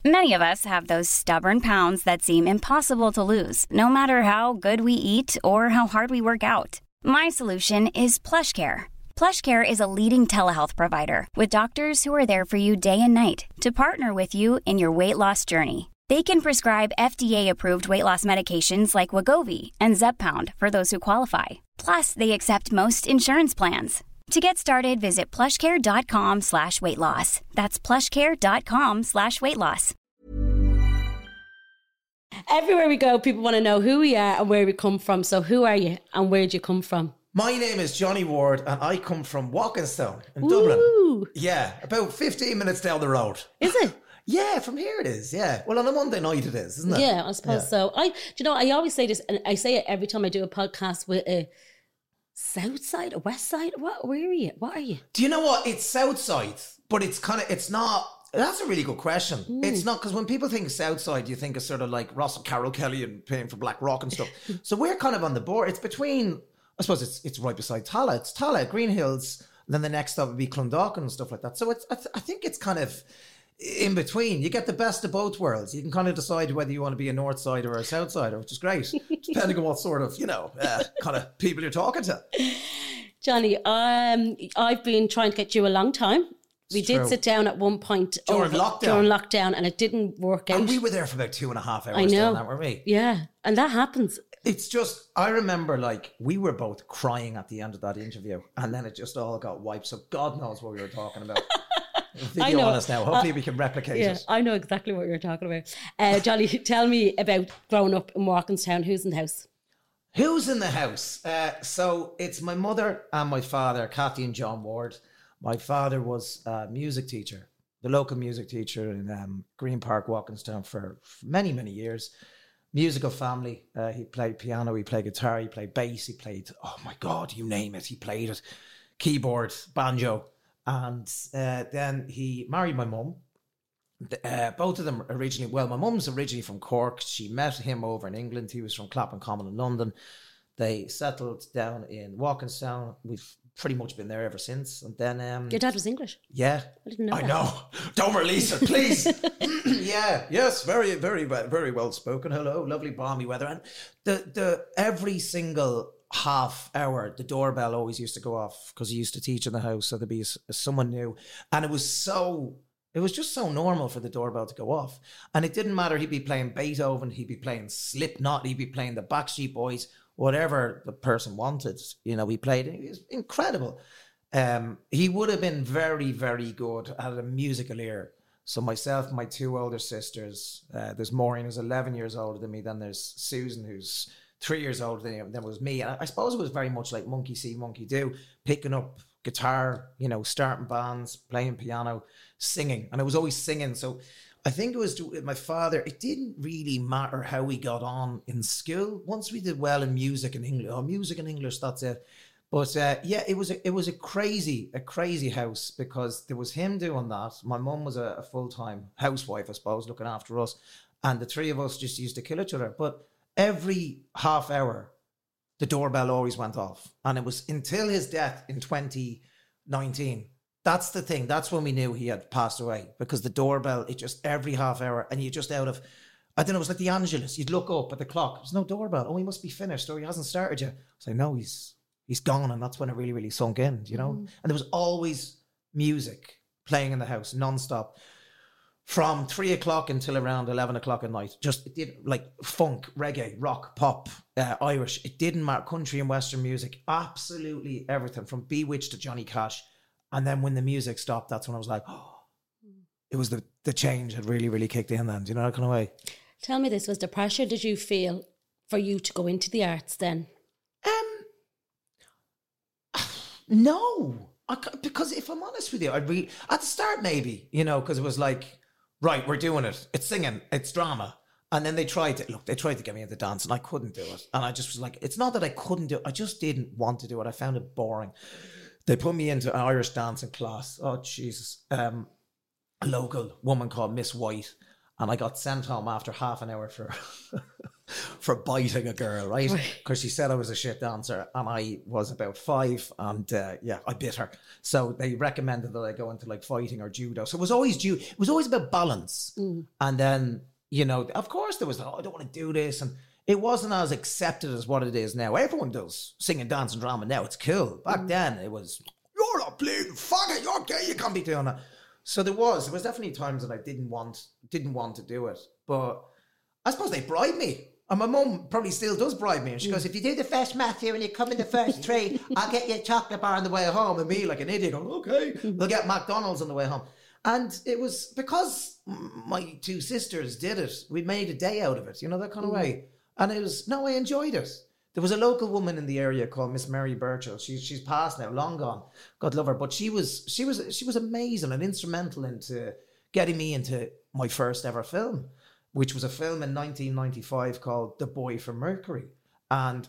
Many of us have those stubborn pounds that seem impossible to lose, no matter how good we eat or how hard we work out. My solution is PlushCare. PlushCare is a leading telehealth provider with doctors who are there for you day and night to partner with you in your weight loss journey. They can prescribe FDA-approved weight loss medications like Wegovy and Zepbound for those who qualify. Plus, they accept most insurance plans. To get started, visit plushcare.com/weightloss. That's plushcare.com/weightloss. Everywhere we go, people want to know who we are and where we come from. So who are you and where did you come from? My name is Johnny Ward and I come from Walkinstown in Ooh. Dublin. Yeah, about 15 minutes down the road. Is it? Yeah, from here it is, yeah. Well, on a Monday night it is, isn't it? Yeah, I suppose so. I always say this, and I say it every time I do a podcast with a South Side, a West Side. Where are you? What are you? Do you know what? It's South Side, but it's not. That's a really good question. It's not, because when people think South Side, you think of sort of like Ross and Carol Kelly and paying for Black Rock and stuff. So we're kind of on the border. It's between, I suppose it's right beside Tala. It's Tala, Green Hills, and then the next stop would be Clondalkin and stuff like that. So I think it's kind of in between. You get the best of both worlds. You can kind of decide whether you want to be a North Side or a South Sider, which is great, depending on what sort of, kind of people you're talking to. Johnny, I've been trying to get you a long time. We did sit down at one point during lockdown and it didn't work out. And we were there for about 2.5 hours. I know. Doing that, weren't we? Yeah, and that happens. It's just, I remember like we were both crying at the end of that interview and then it just all got wiped. So God knows what we were talking about. Video on us now. Hopefully we can replicate it. I know exactly what you're talking about. Johnny, tell me about growing up in Walkinstown. Who's in the house? Who's in the house? So it's my mother and my father, Kathy and John Ward. My father was a music teacher, the local music teacher in Green Park, Walkinstown for many, many years. Musical family. He played piano, he played guitar, he played bass, he played, oh my God, you name it. He played it. Keyboard, banjo. And then he married my mum. Both of them originally, well, my mum's originally from Cork. She met him over in England. He was from Clapham Common in London. They settled down in Walkinstown. We've pretty much been there ever since. And then your dad was English? Yeah. I didn't know that. I know. Don't release it, please. Yeah. Yes. Very, very, very well spoken. Hello. Lovely balmy weather. And the every single half hour, the doorbell always used to go off because he used to teach in the house. So there'd be someone new. And it was just so normal for the doorbell to go off. And it didn't matter. He'd be playing Beethoven. He'd be playing Slipknot. He'd be playing the Backstreet Boys. Whatever the person wanted, he played. It was incredible. He would have been very, very good at a musical ear. So myself, my two older sisters, there's Maureen who's 11 years older than me. Then there's Susan who's 3 years older than me. Then was me. And I suppose it was very much like monkey see, monkey do, picking up guitar, starting bands, playing piano, singing. And I was always singing. So I think it was my father. It didn't really matter how we got on in school. Once we did well in music and English, music and English, that's it. But it was a crazy house because there was him doing that. My mum was a full-time housewife, I suppose, looking after us. And the three of us just used to kill each other. But every half hour, the doorbell always went off. And it was until his death in 2019. That's the thing. That's when we knew he had passed away, because the doorbell, it just every half hour, and you just out of, I don't know, it was like the Angelus. You'd look up at the clock. There's no doorbell. Oh, he must be finished, or he hasn't started yet. I say, no, he's gone. And that's when it really, really sunk in, And there was always music playing in the house nonstop from 3 o'clock until around 11 o'clock at night. Just, it did like funk, reggae, rock, pop, Irish. It didn't matter. Country and Western music, absolutely everything from Bewitched to Johnny Cash. And then when the music stopped, that's when I was like, it was the change had really, really kicked in then. Do you know that kind of way? Tell me this, was the pressure did you feel for you to go into the arts then? No. Because if I'm honest with you, at the start maybe, because it was like, right, we're doing it. It's singing, it's drama. And then they tried to get me into dance and I couldn't do it. And I just was like, it's not that I couldn't do it. I just didn't want to do it. I found it boring. They put me into an Irish dancing class. Oh, Jesus. A local woman called Miss White. And I got sent home after half an hour for for biting a girl, right? Because she said I was a shit dancer and I was about 5 and I bit her. So they recommended that I go into like fighting or judo. So it was always about balance. And then, you know, of course there was, I don't want to do this. And it wasn't as accepted as what it is now. Everyone does singing, dance and drama now. It's cool. Back then it was, you're not bleeding, fuck it, you're gay, you can't be doing that. So there was definitely times that I didn't want to do it. But I suppose they bribed me. And my mum probably still does bribe me. And she goes, if you do the first Matthew and you come in the first 3, I'll get you a chocolate bar on the way home. And me, like an idiot, going, okay. We'll get McDonald's on the way home. And it was because my 2 sisters did it. We made a day out of it, you know, that kind of way. And I enjoyed it. There was a local woman in the area called Miss Mary Burchell. She's passed now, long gone. God love her. But she was amazing and instrumental into getting me into my first ever film, which was a film in 1995 called The Boy from Mercury. And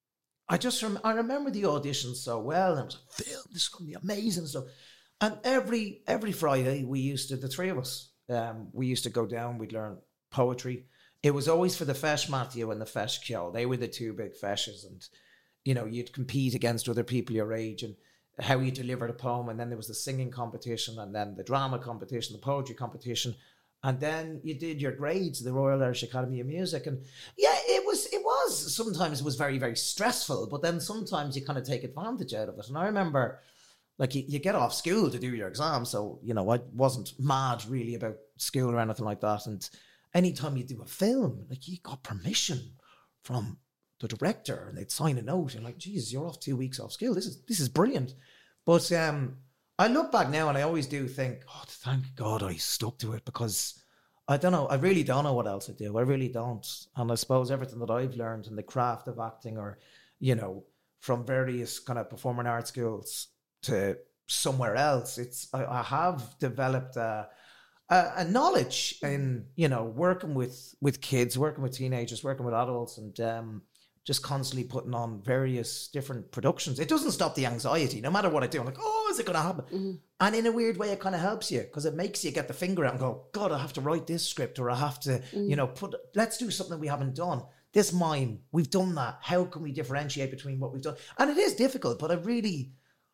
I remember the audition so well. And I was like, film, this is going to be amazing stuff. And every Friday, the 3 of us, we used to go down, we'd learn poetry. It was always for the Feis Matthew and the Feis Ceol. They were the 2 big feishes. And, you know, you'd compete against other people your age and how you delivered a poem. And then there was the singing competition and then the drama competition, the poetry competition. And then you did your grades, the Royal Irish Academy of Music. And yeah, it was, sometimes it was very, very stressful, but then sometimes you kind of take advantage out of it. And I remember, like, you get off school to do your exam. So, you know, I wasn't mad really about school or anything like that. And anytime you do a film, like, you got permission from the director and they'd sign a note. And like, Jesus, you're off 2 weeks off school. This is brilliant. But I look back now and I always do think, oh, thank God I stuck to it, because I don't know. I really don't know what else I do. I really don't. And I suppose everything that I've learned in the craft of acting, or, you know, from various kind of performing arts schools to somewhere else, I have developed a knowledge in, you know, working with kids, working with teenagers, working with adults, and just constantly putting on various different productions. It doesn't stop the anxiety, no matter what I do. I'm like, oh, is it going to happen? Mm-hmm. And in a weird way, it kind of helps you, because it makes you get the finger out and go, God, I have to write this script, or I have to, you know, let's do something we haven't done. This mime, we've done that. How can we differentiate between what we've done? And it is difficult, but I really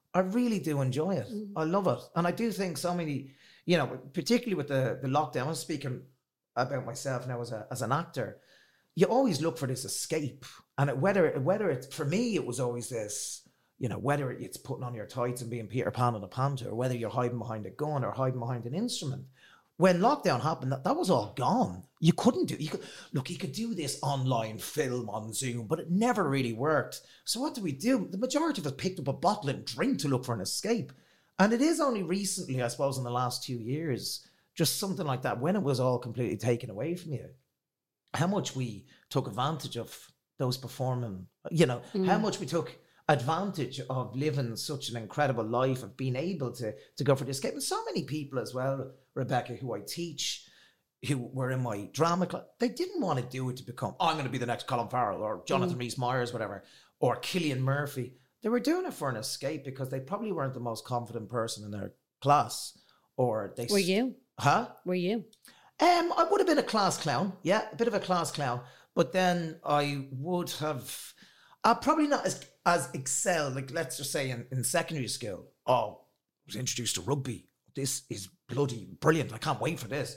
do enjoy it. Mm-hmm. I love it. And I do think so many, you know, particularly with the lockdown, I'm speaking about myself now as an actor, you always look for this escape. And whether it's, for me, it was always this, you know, whether it's putting on your tights and being Peter Pan and a panther, or whether you're hiding behind a gun or hiding behind an instrument. When lockdown happened, that was all gone. You couldn't do, you could do this online film on Zoom, but it never really worked. So what do we do? The majority of us picked up a bottle and drink to look for an escape. And it is only recently, I suppose, in the last 2 years, just something like that, when it was all completely taken away from you, how much we took advantage of those performing, you know, how much we took advantage of living such an incredible life, of being able to go for the escape. And so many people as well, Rebecca, who I teach, who were in my drama class, they didn't want to do it to become, I'm going to be the next Colin Farrell or Jonathan Rhys-Meyers, whatever, or Cillian Murphy. They were doing it for an escape because they probably weren't the most confident person in their class. Or they Were you? Huh? Were you? I would have been a class clown. Yeah, a bit of a class clown. But then I would have, probably not as excelled, like let's just say in secondary school. Oh, I was introduced to rugby. This is bloody brilliant. I can't wait for this.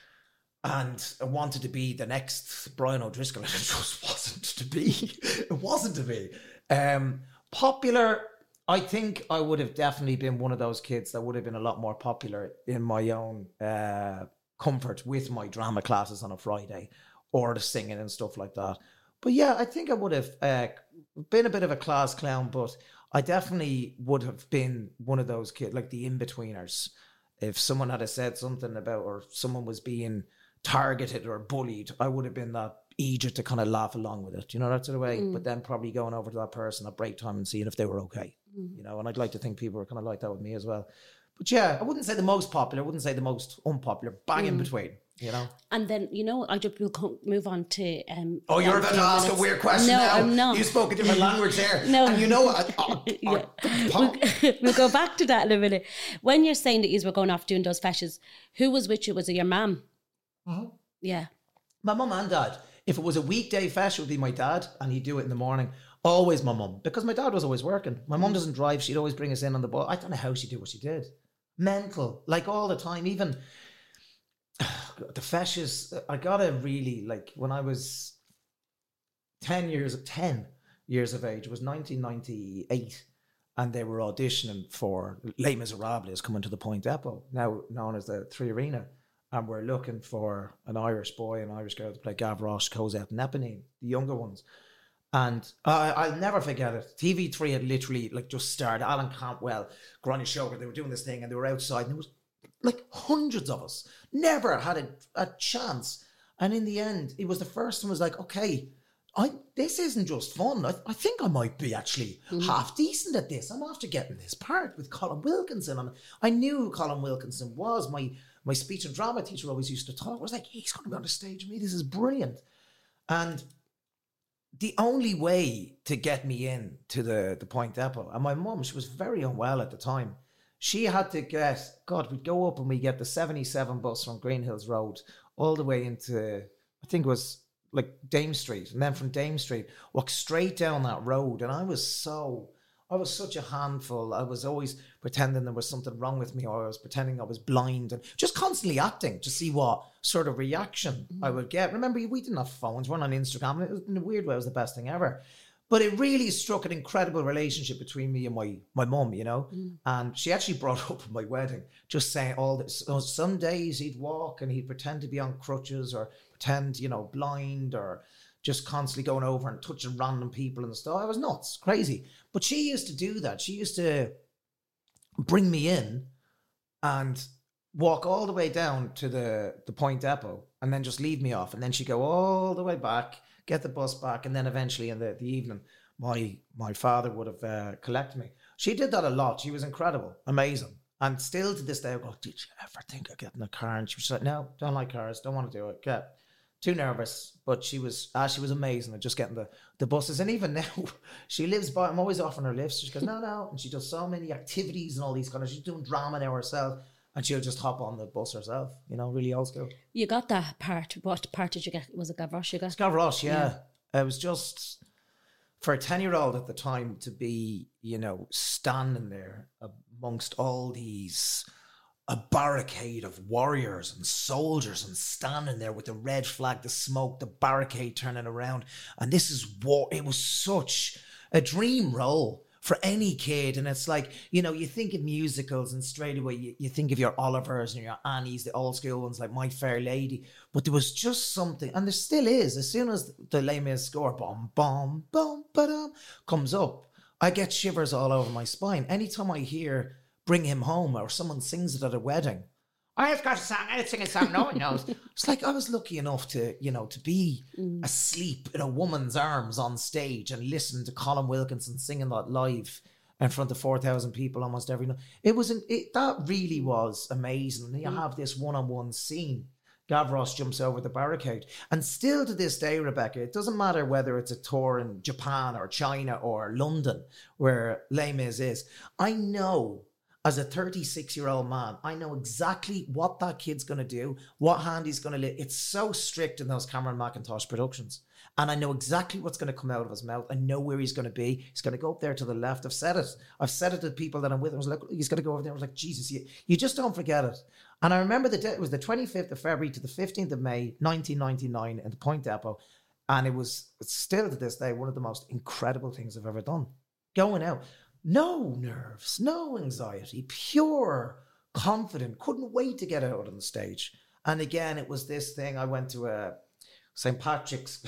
And I wanted to be the next Brian O'Driscoll, and it just wasn't to be. It wasn't to be. Popular, I think I would have definitely been one of those kids that would have been a lot more popular in my own comfort with my drama classes on a Friday, or the singing and stuff like that. But yeah, I think I would have been a bit of a class clown, but I definitely would have been one of those kids, like the in-betweeners. If someone had said something about, or someone was being targeted or bullied, I would have been that eager to kind of laugh along with it, you know, that sort of way. But then probably going over to that person at break time and seeing if they were okay, you know. And I'd like to think people were kind of like that with me as well. But yeah, I wouldn't say the most popular, I wouldn't say the most unpopular, bang in between, you know. And then, you know, I just will move on to... oh, you're about to ask a weird question now. No, I'm not. You spoke a different language there. No. And you know... we'll go back to that in a minute. When you're saying that you were going off doing those feishes, who was with you? Was it your mum? Mm-hmm. Yeah. My mum and dad. If it was a weekday fesh, it would be my dad, and he'd do it in the morning. Always my mum, because my dad was always working. My mum doesn't drive. She'd always bring us in on the bus. I don't know how she did what she did. Mental, like all the time. Even the feshes, I gotta really, like, when I was 10 years of age, it was 1998, and they were auditioning for Les Miserables coming to the Point Depot, now known as the Three Arena, and we're looking for an Irish boy and Irish girl to play Gav Ross, Cosette and Eponine, the younger ones. And I'll never forget it. TV3 had literally like just started. Alan Cantwell, Gráinne Shoker, they were doing this thing and they were outside, and there was like hundreds of us. Never had a chance. And in the end, it was the first one was like, okay, this isn't just fun. I think I might be actually half decent at this. I'm after getting this part with Colin Wilkinson. And I knew who Colin Wilkinson was. My speech and drama teacher always used to talk. I was like, he's going to be on the stage with me. This is brilliant. And the only way to get me in to the Point Depot, and my mum, she was very unwell at the time. She had to we'd go up and we get the 77 bus from Green Hills Road all the way into, I think it was like Dame Street. And then from Dame Street, walk straight down that road. And I was such a handful. I was always pretending there was something wrong with me, or I was pretending I was blind, and just constantly acting to see what sort of reaction I would get. Remember, we didn't have phones, we weren't on Instagram. It was, in a weird way, it was the best thing ever. But it really struck an incredible relationship between me and my mum, you know? And she actually brought up at my wedding, just saying all this. Some days he'd walk and he'd pretend to be on crutches, or pretend, blind, or just constantly going over and touching random people and stuff. I was nuts, crazy. But she used to do that. She used to bring me in and walk all the way down to the Point Depot and then just leave me off. And then she'd go all the way back, get the bus back, and then eventually in the evening, my father would have collected me. She did that a lot. She was incredible, amazing. And still to this day, I go, did you ever think of getting a car? And she was like, no, don't like cars, don't want to do it. Too nervous. But she was amazing at just getting the buses. And even now, she lives by, I'm always offering her lifts. She goes, no. And she does so many activities and all these kind of, she's doing drama now herself. And she'll just hop on the bus herself, really old school. You got that part. What part did you get? Was it Gav Ross you got? It's Gav Ross, yeah. It was just, for a 10-year-old at the time to be, standing there amongst all these, a barricade of warriors and soldiers, and standing there with the red flag, the smoke, the barricade turning around. And this is war. It was such a dream role for any kid. And it's like, you think of musicals and straight away you think of your Olivers and your Annies, the old school ones like My Fair Lady. But there was just something, and there still is. As soon as the Les Mis score, bom, bom, bom, ba-dum, comes up, I get shivers all over my spine. Anytime I hear Bring Him Home, or someone sings it at a wedding, I've got a song, I'll sing a song no one knows. It's like I was lucky enough to, to be asleep in a woman's arms on stage and listen to Colin Wilkinson singing that live in front of 4,000 people almost every night. That really was amazing. And you have this one-on-one scene. Gav Ross jumps over the barricade. And still to this day, Rebecca, it doesn't matter whether it's a tour in Japan or China or London where Les Mis is. I know, as a 36-year-old man, I know exactly what that kid's going to do, what hand he's going to lift. It's so strict in those Cameron McIntosh productions. And I know exactly what's going to come out of his mouth. I know where he's going to be. He's going to go up there to the left. I've said it to people that I'm with. I was like, he's going to go over there. I was like, Jesus, you just don't forget it. And I remember the day, it was the 25th of February to the 15th of May, 1999 in the Point Depot. And it's still to this day one of the most incredible things I've ever done. Going out. No nerves, no anxiety, pure, confident, couldn't wait to get out on the stage. And again, it was this thing. I went to St. Patrick's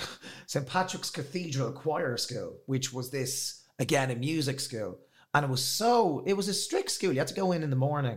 Cathedral Choir School, which was this, again, a music school. And it was a strict school. You had to go in the morning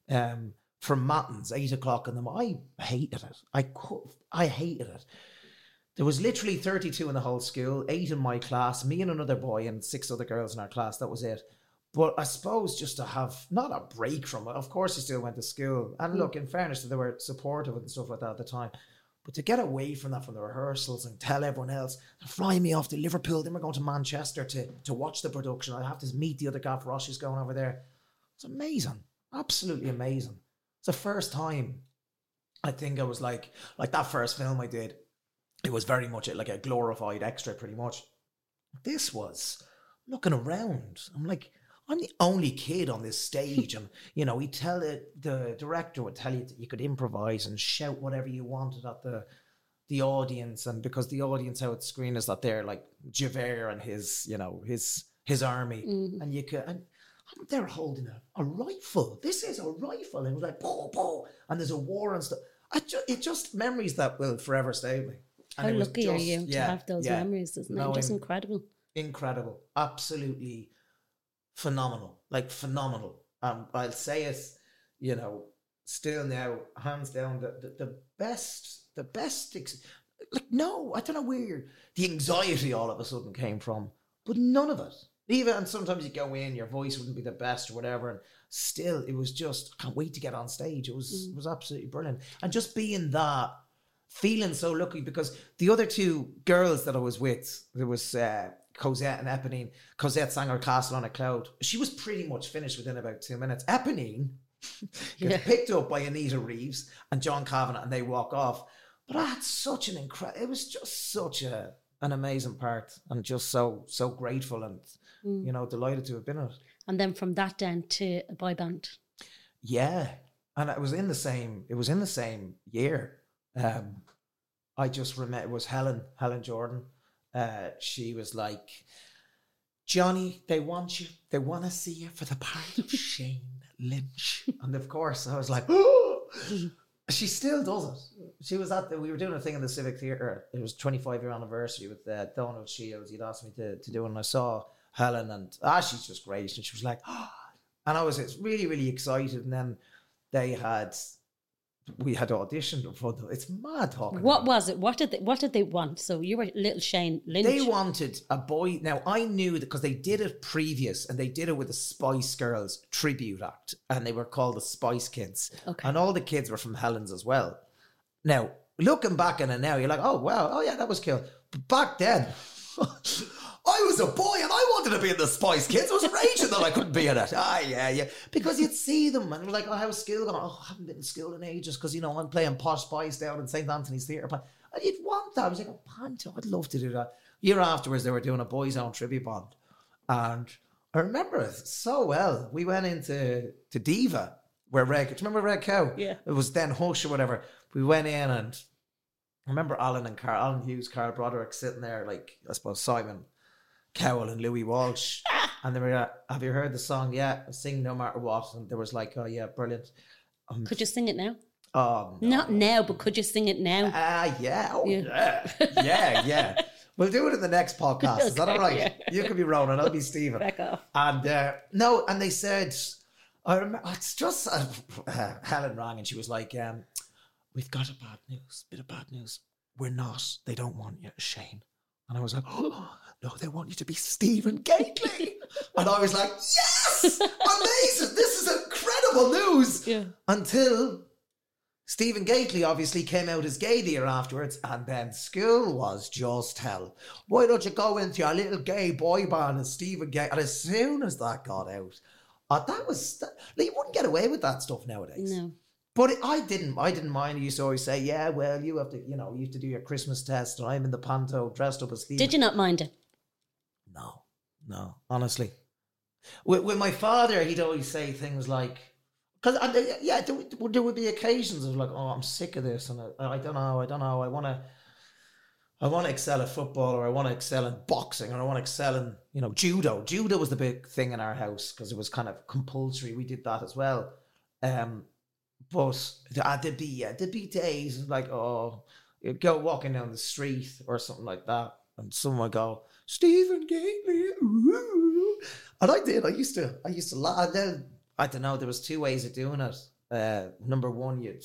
from matins, 8 o'clock in the morning. I hated it. I hated it. There was literally 32 in the whole school, 8 in my class, me and another boy and 6 other girls in our class. That was it. But I suppose just to have, not a break from it, of course you still went to school. And look, in fairness, they were supportive and stuff like that at the time. But to get away from that, from the rehearsals, and tell everyone else, they're flying me off to Liverpool, then we're going to Manchester to watch the production. I have to meet the other Gav Ross who's going over there. It's amazing. Absolutely amazing. It's the first time I think I was like that first film I did. it was very much like a glorified extra, pretty much. This was looking around. I'm like, I'm the only kid on this stage, and you know, the director would tell you that you could improvise and shout whatever you wanted at the audience, and because the audience out the screen is that they're like Javert and his, you know, his army, and you could, and they're holding a rifle. This is a rifle, and it was like boom, boom, and there's a war and stuff. It just memories that will forever stay with me. How lucky are you to have those memories, isn't it? Just incredible. Incredible. Absolutely phenomenal. Like phenomenal. I'll say it, you know, still now, hands down, the best, like, no, I don't know where the anxiety all of a sudden came from, but none of it. Even, and sometimes you go in, your voice wouldn't be the best or whatever, and still, it was just, I can't wait to get on stage. It was absolutely brilliant. And just being that, feeling so lucky, because the other two girls that I was with, there was Cosette and Eponine. Cosette sang her Castle on a Cloud. She was pretty much finished within about 2 minutes. Eponine gets picked up by Anita Reeves and John Kavanagh, and they walk off. But I had such an it was just such an amazing part, and just so grateful and, you know, delighted to have been in it. And then from that down to a boy band. Yeah. And it was in the same year. I just remember, it was Helen Jordan. She was like, Johnny, they want you. They want to see you for the part of Shane Lynch. And of course, I was like, oh! She still does it. She was we were doing a thing in the Civic Theatre. It was 25-year anniversary with Donald Shields. He'd asked me to do it, and I saw Helen, and she's just great. And she was like, oh. And I was really, really excited. And then we had auditioned for them. It's mad talking. What was it? What did they want? So you were little Shane Lynch. They wanted a boy. Now I knew that because they did it previous, and they did it with the Spice Girls tribute act, and they were called the Spice Kids. Okay. And all the kids were from Helen's as well. Now looking back on it now, you're like, oh wow, oh yeah, that was cool. But back then, I was a boy and I wanted to be in the Spice Kids. I was raging that I couldn't be in it. Yeah. Because you'd see them and like, oh, how's school going? Oh, I haven't been in school in ages because, you know, I'm playing Posh Spice down in St. Anthony's Theatre. And you'd want that. I was like, oh, Panto, I'd love to do that. Year afterwards, they were doing a Boys Own tribute band. And I remember it so well. We went into Diva, where do you remember Red Cow? Yeah. It was then Hush or whatever. We went in, and I remember Alan Hughes, Carl Broderick sitting there, like, I suppose Simon Cowell and Louis Walsh, and they were have you heard the song? Yeah, sing no matter what. And there was like, oh yeah, brilliant. Could you sing it now? No. Not now, but could you sing it now? Yeah. We'll do it in the next podcast. Okay, is that all right? Yeah. You could be Ronan, I'll be Stephen. Back off. And and they said, I remember, it's just Helen rang and she was like, we've got bit of bad news. They don't want you, Shane. And I was like, oh, no, they want you to be Stephen Gately. And I was like, yes, amazing. This is incredible news. Yeah. Until Stephen Gately obviously came out as gay the year afterwards, and then school was just hell. Why don't you go into your little gay boy band as Stephen Gately? And as soon as that got out, you wouldn't get away with that stuff nowadays. No. But I didn't mind. I used to always say, yeah, well, you have to do your Christmas test, and I'm in the Panto dressed up as Stephen. Did you not mind it? No, honestly. With my father, he'd always say things like, because there would be occasions of like, oh, I'm sick of this, and I don't know, I want to excel at football, or I want to excel in boxing, or I want to excel in, you know, judo. Judo was the big thing in our house because it was kind of compulsory. We did that as well. But there'd be days like, oh, you'd go walking down the street or something like that, and someone would go, Stephen Gately, and I used to laugh. And then I don't know, there was two ways of doing it. Number one, you'd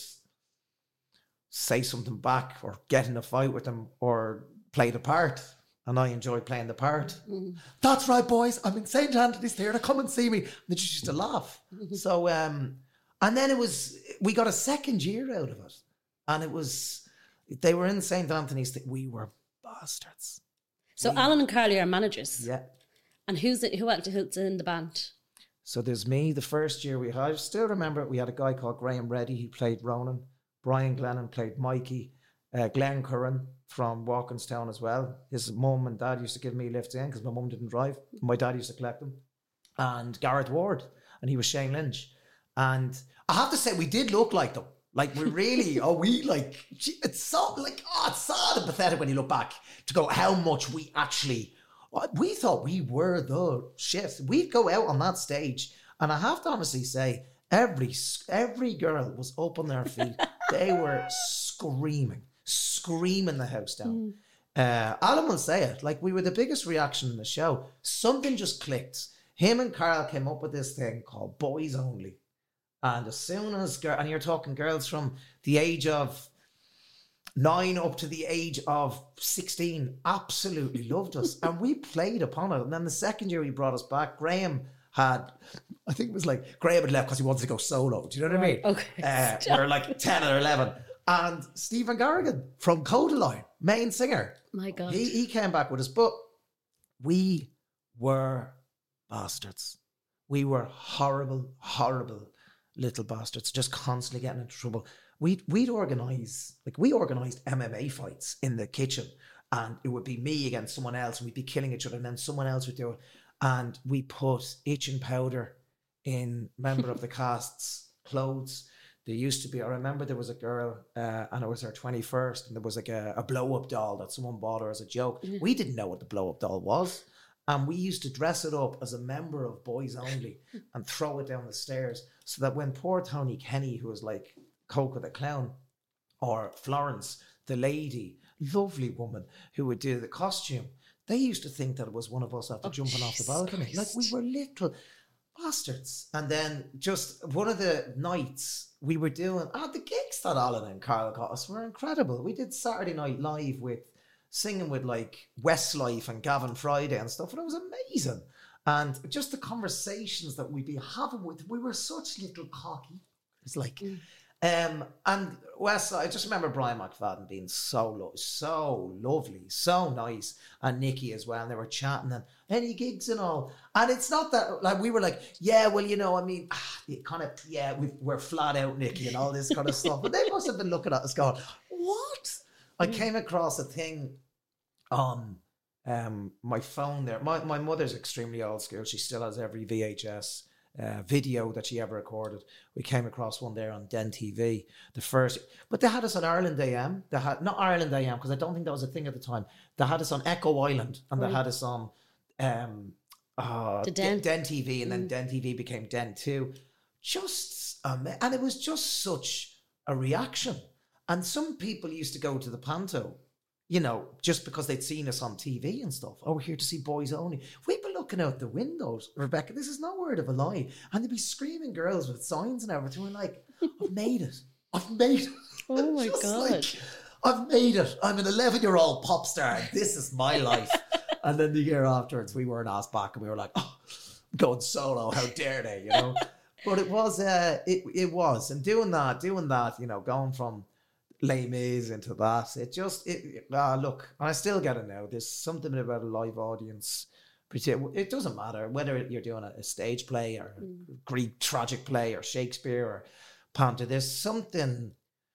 say something back or get in a fight with them or play the part. And I enjoyed playing the part. Mm. That's right, boys. I'm in St. Anthony's Theatre. Come and see me. And they just used to laugh. So, and then we got a second year out of it. And they were in St. Anthony's. We were bastards. So Alan and Carly are managers. Yeah. And who's in the band? So there's me. The first year I still remember we had a guy called Graham Reddy who played Ronan. Brian Glennon played Mikey. Glenn Curran from Walkinstown as well. His mum and dad used to give me lifts in because my mum didn't drive. My dad used to collect them. And Gareth Ward, and he was Shane Lynch. And I have to say, we did look like them. Like, we really, it's so, like, it's sad and pathetic when you look back to go how much we actually, we thought we were the shit. We'd go out on that stage, and I have to honestly say, every girl was up on their feet. They were screaming the house down. Alan will say it, like, we were the biggest reaction in the show. Something just clicked. Him and Carl came up with this thing called Boys Only. And as soon as, and you're talking girls from the age of 9 up to the age of 16, absolutely loved us. And we played upon it. And then the second year he brought us back, Graham had left because he wanted to go solo. Do you know what I mean? Okay. We were like 10 or 11. And Stephen Garrigan from Codaline, main singer. My God. He came back with us. But we were bastards. We were horrible, horrible little bastards, just constantly getting into trouble. We organised MMA fights in the kitchen, and it would be me against someone else, and we'd be killing each other, and then someone else would do it. And we put itching powder in member of the cast's clothes. There used to be, I remember there was a girl, and it was her 21st, and there was like a blow-up doll that someone bought her as a joke. Mm-hmm. We didn't know what the blow-up doll was. And we used to dress it up as a member of Boys Only and throw it down the stairs so that when poor Tony Kenny, who was like Coco the Clown, or Florence, the lady, lovely woman who would do the costume, they used to think that it was one of us after jumping off the balcony. Christ. Like, we were little bastards. And then just one of the nights we were doing, the gigs that Alan and Carl got us were incredible. We did Saturday Night Live singing with like Westlife and Gavin Friday and stuff, and it was amazing. And just the conversations that we'd be having we were such little cocky. It's like, and West, I just remember Brian McFadden being so lovely, so nice, and Nikki as well. And they were chatting and any gigs and all. And it's not that like we were like, yeah, well, we're flat out, Nikki, and all this kind of stuff. But they must have been looking at us going, what? I came across a thing on my phone there. My mother's extremely old school. She still has every VHS video that she ever recorded. We came across one there on Den TV. But they had us on Ireland AM. Not Ireland AM, because I don't think that was a thing at the time. They had us on Echo Island, and they had us on Den TV, and then Den TV became Den 2. And it was just such a reaction. And some people used to go to the Panto, just because they'd seen us on TV and stuff. Oh, we're here to see Boys Only. We'd be looking out the windows, Rebecca, this is no word of a lie. And they'd be screaming girls with signs and everything. We're like, I've made it. Oh my God. Like, I've made it. I'm an 11-year-old pop star. This is my life. And then the year afterwards, we weren't asked back, and we were like, I'm going solo. How dare they, But it was, it was. And doing that, going from Les Mis into that, look, and I still get it now. There's something about a live audience. It doesn't matter whether you're doing a stage play or Greek tragic play or Shakespeare or Panto. There's something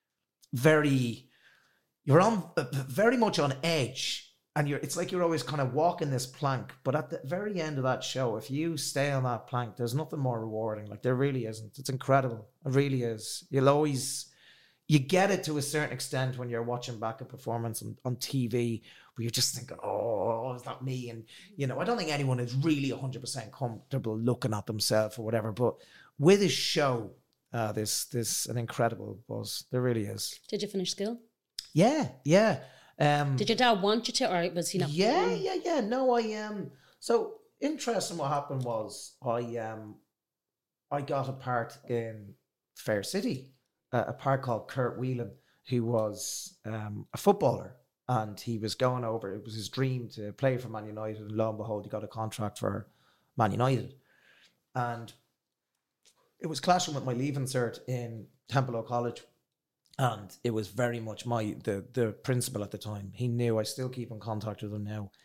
you're on very much on edge, and it's like you're always kind of walking this plank. But at the very end of that show, if you stay on that plank, there's nothing more rewarding. Like, there really isn't. It's incredible. It really is. You get it to a certain extent when you're watching back a performance on TV, where you're just thinking, oh, is that me? And, I don't think anyone is really 100% comfortable looking at themselves or whatever. But with a show, there's an incredible buzz. There really is. Did you finish school? Yeah. Did your dad want you to, or was he not? Yeah. No, so interesting. What happened was I got a part in Fair City. A part called Kurt Whelan, who was a footballer, and he was going over. It was his dream to play for Man United, and lo and behold, he got a contract for Man United. And it was clashing with my leaving cert in Templeogue College, and it was very much the principal at the time. He knew. I still keep in contact with him now,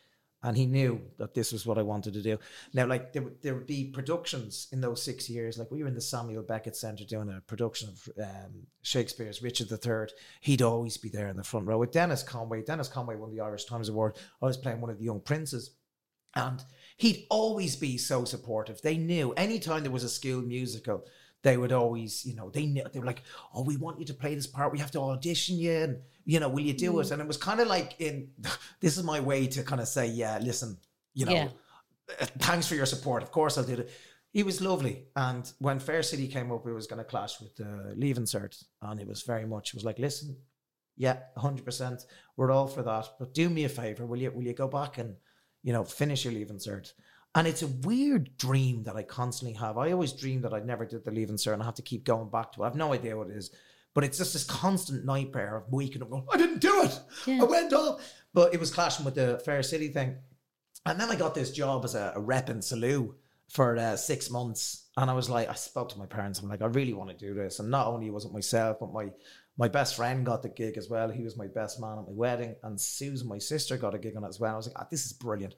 And he knew that this was what I wanted to do. Now, like there would be productions in those 6 years. Like we were in the Samuel Beckett Centre doing a production of Shakespeare's Richard III. He'd always be there in the front row with Dennis Conway. Dennis Conway won the Irish Times Award. I was playing one of the young princes. And he'd always be so supportive. They knew anytime there was a school musical, they would always, you know, they were like, oh, we want you to play this part. We have to audition you. And, you know, will you do it? And it was kind of like this is my way to kind of say, yeah, listen, you know, thanks for your support. Of course I'll do it. He was lovely. And when Fair City came up, it was going to clash with Leaving Cert. And it was like, listen, yeah, 100%. We're all for that. But do me a favor. Will you go back and, you know, finish your Leaving Cert? And it's a weird dream that I constantly have. I always dreamed that I never did the Leaving Cert and I have to keep going back to it. I have no idea what it is. But it's just this constant nightmare of waking up going, I didn't do it. Yeah. I went off. But it was clashing with the Fair City thing. And then I got this job as a rep in Salou for 6 months. And I was like, I spoke to my parents. I'm like, I really want to do this. And not only was it myself, but my best friend got the gig as well. He was my best man at my wedding. And Susan, my sister, got a gig on it as well. I was like, this is brilliant.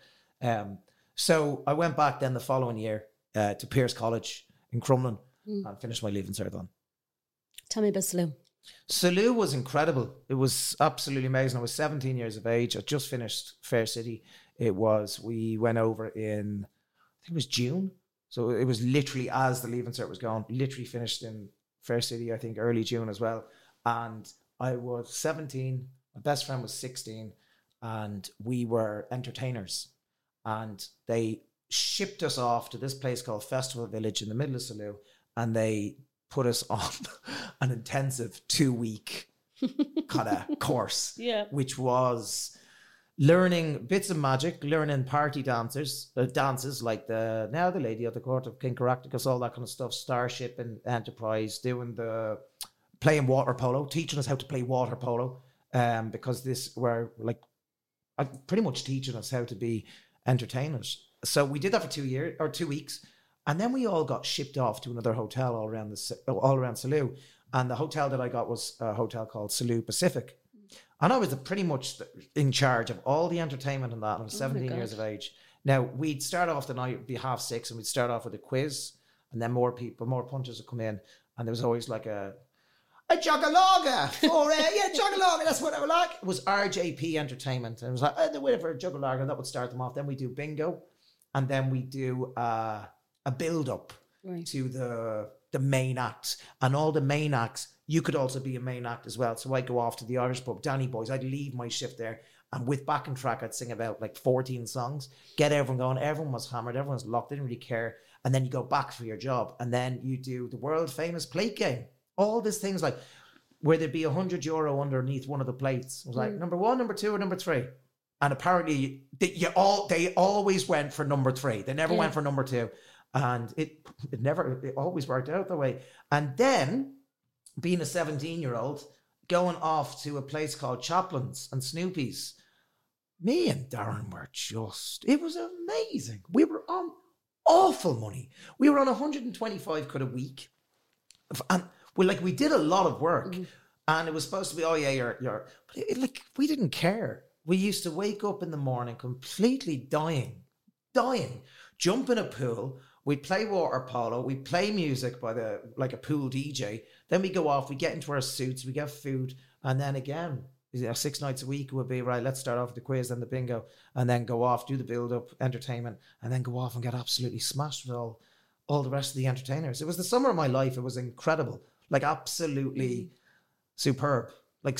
So I went back then the following year to Pearse College in Crumlin and finished my Leaving Cert on. Tell me about Salou. Salou was incredible. It was absolutely amazing. I was 17 years of age. I just finished Fair City. We went over in, I think it was June. So it was literally as the Leaving Cert was going, literally finished in Fair City, I think early June as well. And I was 17. My best friend was 16. And we were entertainers. And they shipped us off to this place called Festival Village in the middle of Salou, and they put us on an intensive 2-week kind of course, which was learning bits of magic, learning party dances like the Lady of the Court of King Caractacus, all that kind of stuff, Starship and Enterprise, playing water polo, teaching us how to play water polo, because this were like pretty much teaching us how to be entertainers. So we did that for 2 weeks, and then we all got shipped off to another hotel all around Salou. And the hotel that I got was a hotel called Salou Pacific, and I was pretty much in charge of all the entertainment and that. And I was 17 years of age. Now we'd start off the night, it'd be 6:30, and we'd start off with a quiz, and then more punches would come in, and there was always like a juggerlager for juggerlager. That's what I would like. It was RJP Entertainment, and it was like the winner for a juggerlager. That would start them off. Then we do bingo, and then we do a build up to the main act, and all the main acts. You could also be a main act as well. So I'd go off to the Irish pub, Danny Boys. I'd leave my shift there, and with backing track, I'd sing about like 14 songs, get everyone going. Everyone was hammered. Everyone was locked. They didn't really care. And then you go back for your job, and then you do the world famous plate game. All these things like where there'd be €100 underneath one of the plates. It was like number 1, number 2, or number 3. And apparently they always went for number 3. They never went for number 2. And it always worked out that way. And then being a 17-year-old, going off to a place called Chaplin's and Snoopy's, me and Darren were it was amazing. We were on awful money. We were on 125 quid a week. And we did a lot of work, and it was supposed to be, but we didn't care. We used to wake up in the morning completely dying, jump in a pool. We'd play water polo. We'd play music by a pool DJ. Then we go off, we get into our suits, we get food. And then again, 6 nights a week would be, right, let's start off with the quiz and the bingo, and then go off, do the build up, entertainment, and then go off and get absolutely smashed with all the rest of the entertainers. It was the summer of my life. It was incredible. Absolutely superb.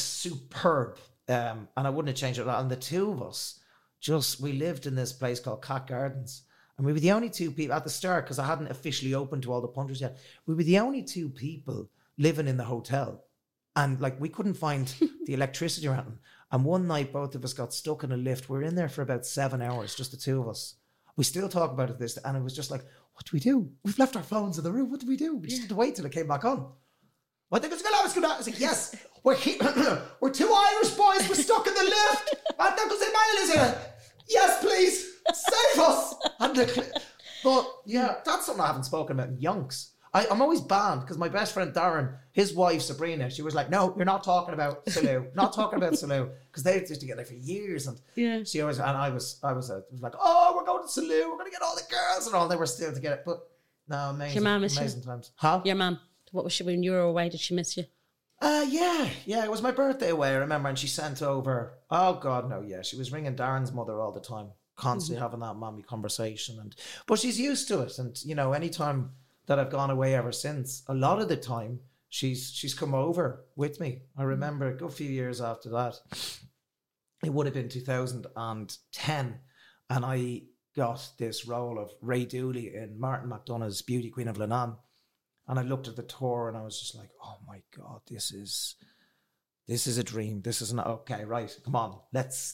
And I wouldn't have changed it. And the two of us, we lived in this place called Cat Gardens. And we were the only 2 people at the start, because I hadn't officially opened to all the punters yet. We were the only 2 people living in the hotel. And we couldn't find the electricity around. And one night, both of us got stuck in a lift. We were in there for about 7 hours, just the 2 of us. We still talk about it and it was just like, what do we do? We've left our phones in the room. What do we do? We just had to wait till it came back on. I think it's good. I was like, yes, we're 2 Irish boys. We're stuck in the lift. And Knuckles and Mail is here. Yes, please. Save us. But yeah, that's something I haven't spoken about in yonks. I'm always banned because my best friend Darren, his wife Sabrina, she was like, no, you're not talking about Salou. Not talking about Salou. Because they used to get there for years. And she always, and I was like, oh, we're going to Salou. We're going to get all the girls and all. They were still to get it. But no, amazing. Your mum miss amazing you? Times. Huh? Your mum, what was she when you were away? Did she miss you? Yeah. It was my birthday away, I remember. And she sent over, oh God, no, yeah. She was ringing Darren's mother all the time, constantly having that mommy conversation. But she's used to it. And, you know, anytime that I've gone away ever since, a lot of the time she's come over with me. I remember a good few years after that, it would have been 2010, and I got this role of Ray Dooley in Martin McDonagh's Beauty Queen of Lenan, and I looked at the tour and I was just like, oh my God, this is a dream. This is not okay, right? Come on, let's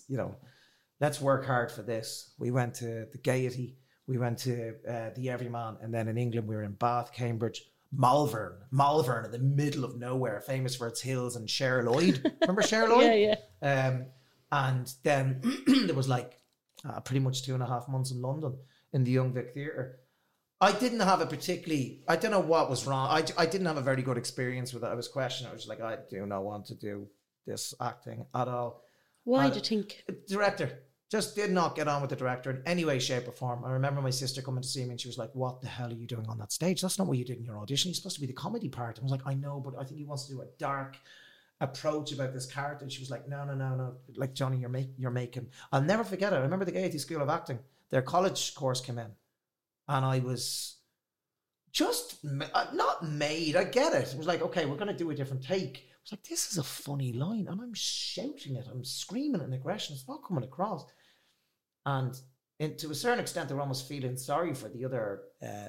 work hard for this. We went to the Gaiety. We went to the Everyman, and then in England we were in Bath, Cambridge, Malvern in the middle of nowhere, famous for its hills, and Cher Lloyd. Remember Cher Lloyd? Yeah. And then there was like pretty much 2.5 months in London in the Young Vic Theatre. I didn't have a particularly, I don't know what was wrong. I didn't have a very good experience with it. I was questioning. I was like, I do not want to do this acting at all. Why do you think? Director. Just did not get on with the director in any way, shape or form. I remember my sister coming to see me and she was like, what the hell are you doing on that stage? That's not what you did in your audition. You're supposed to be the comedy part. I was like, I know, but I think he wants to do a dark approach about this character. And she was like, no. Like, Johnny, you're making... I'll never forget it. I remember the Gaiety School of Acting. Their college course came in. And I was just not made. I get it. It was like, okay, we're going to do a different take. I was like, this is a funny line. And I'm shouting it. I'm screaming in aggression. It's not coming across. And to a certain extent, they were almost feeling sorry for the other,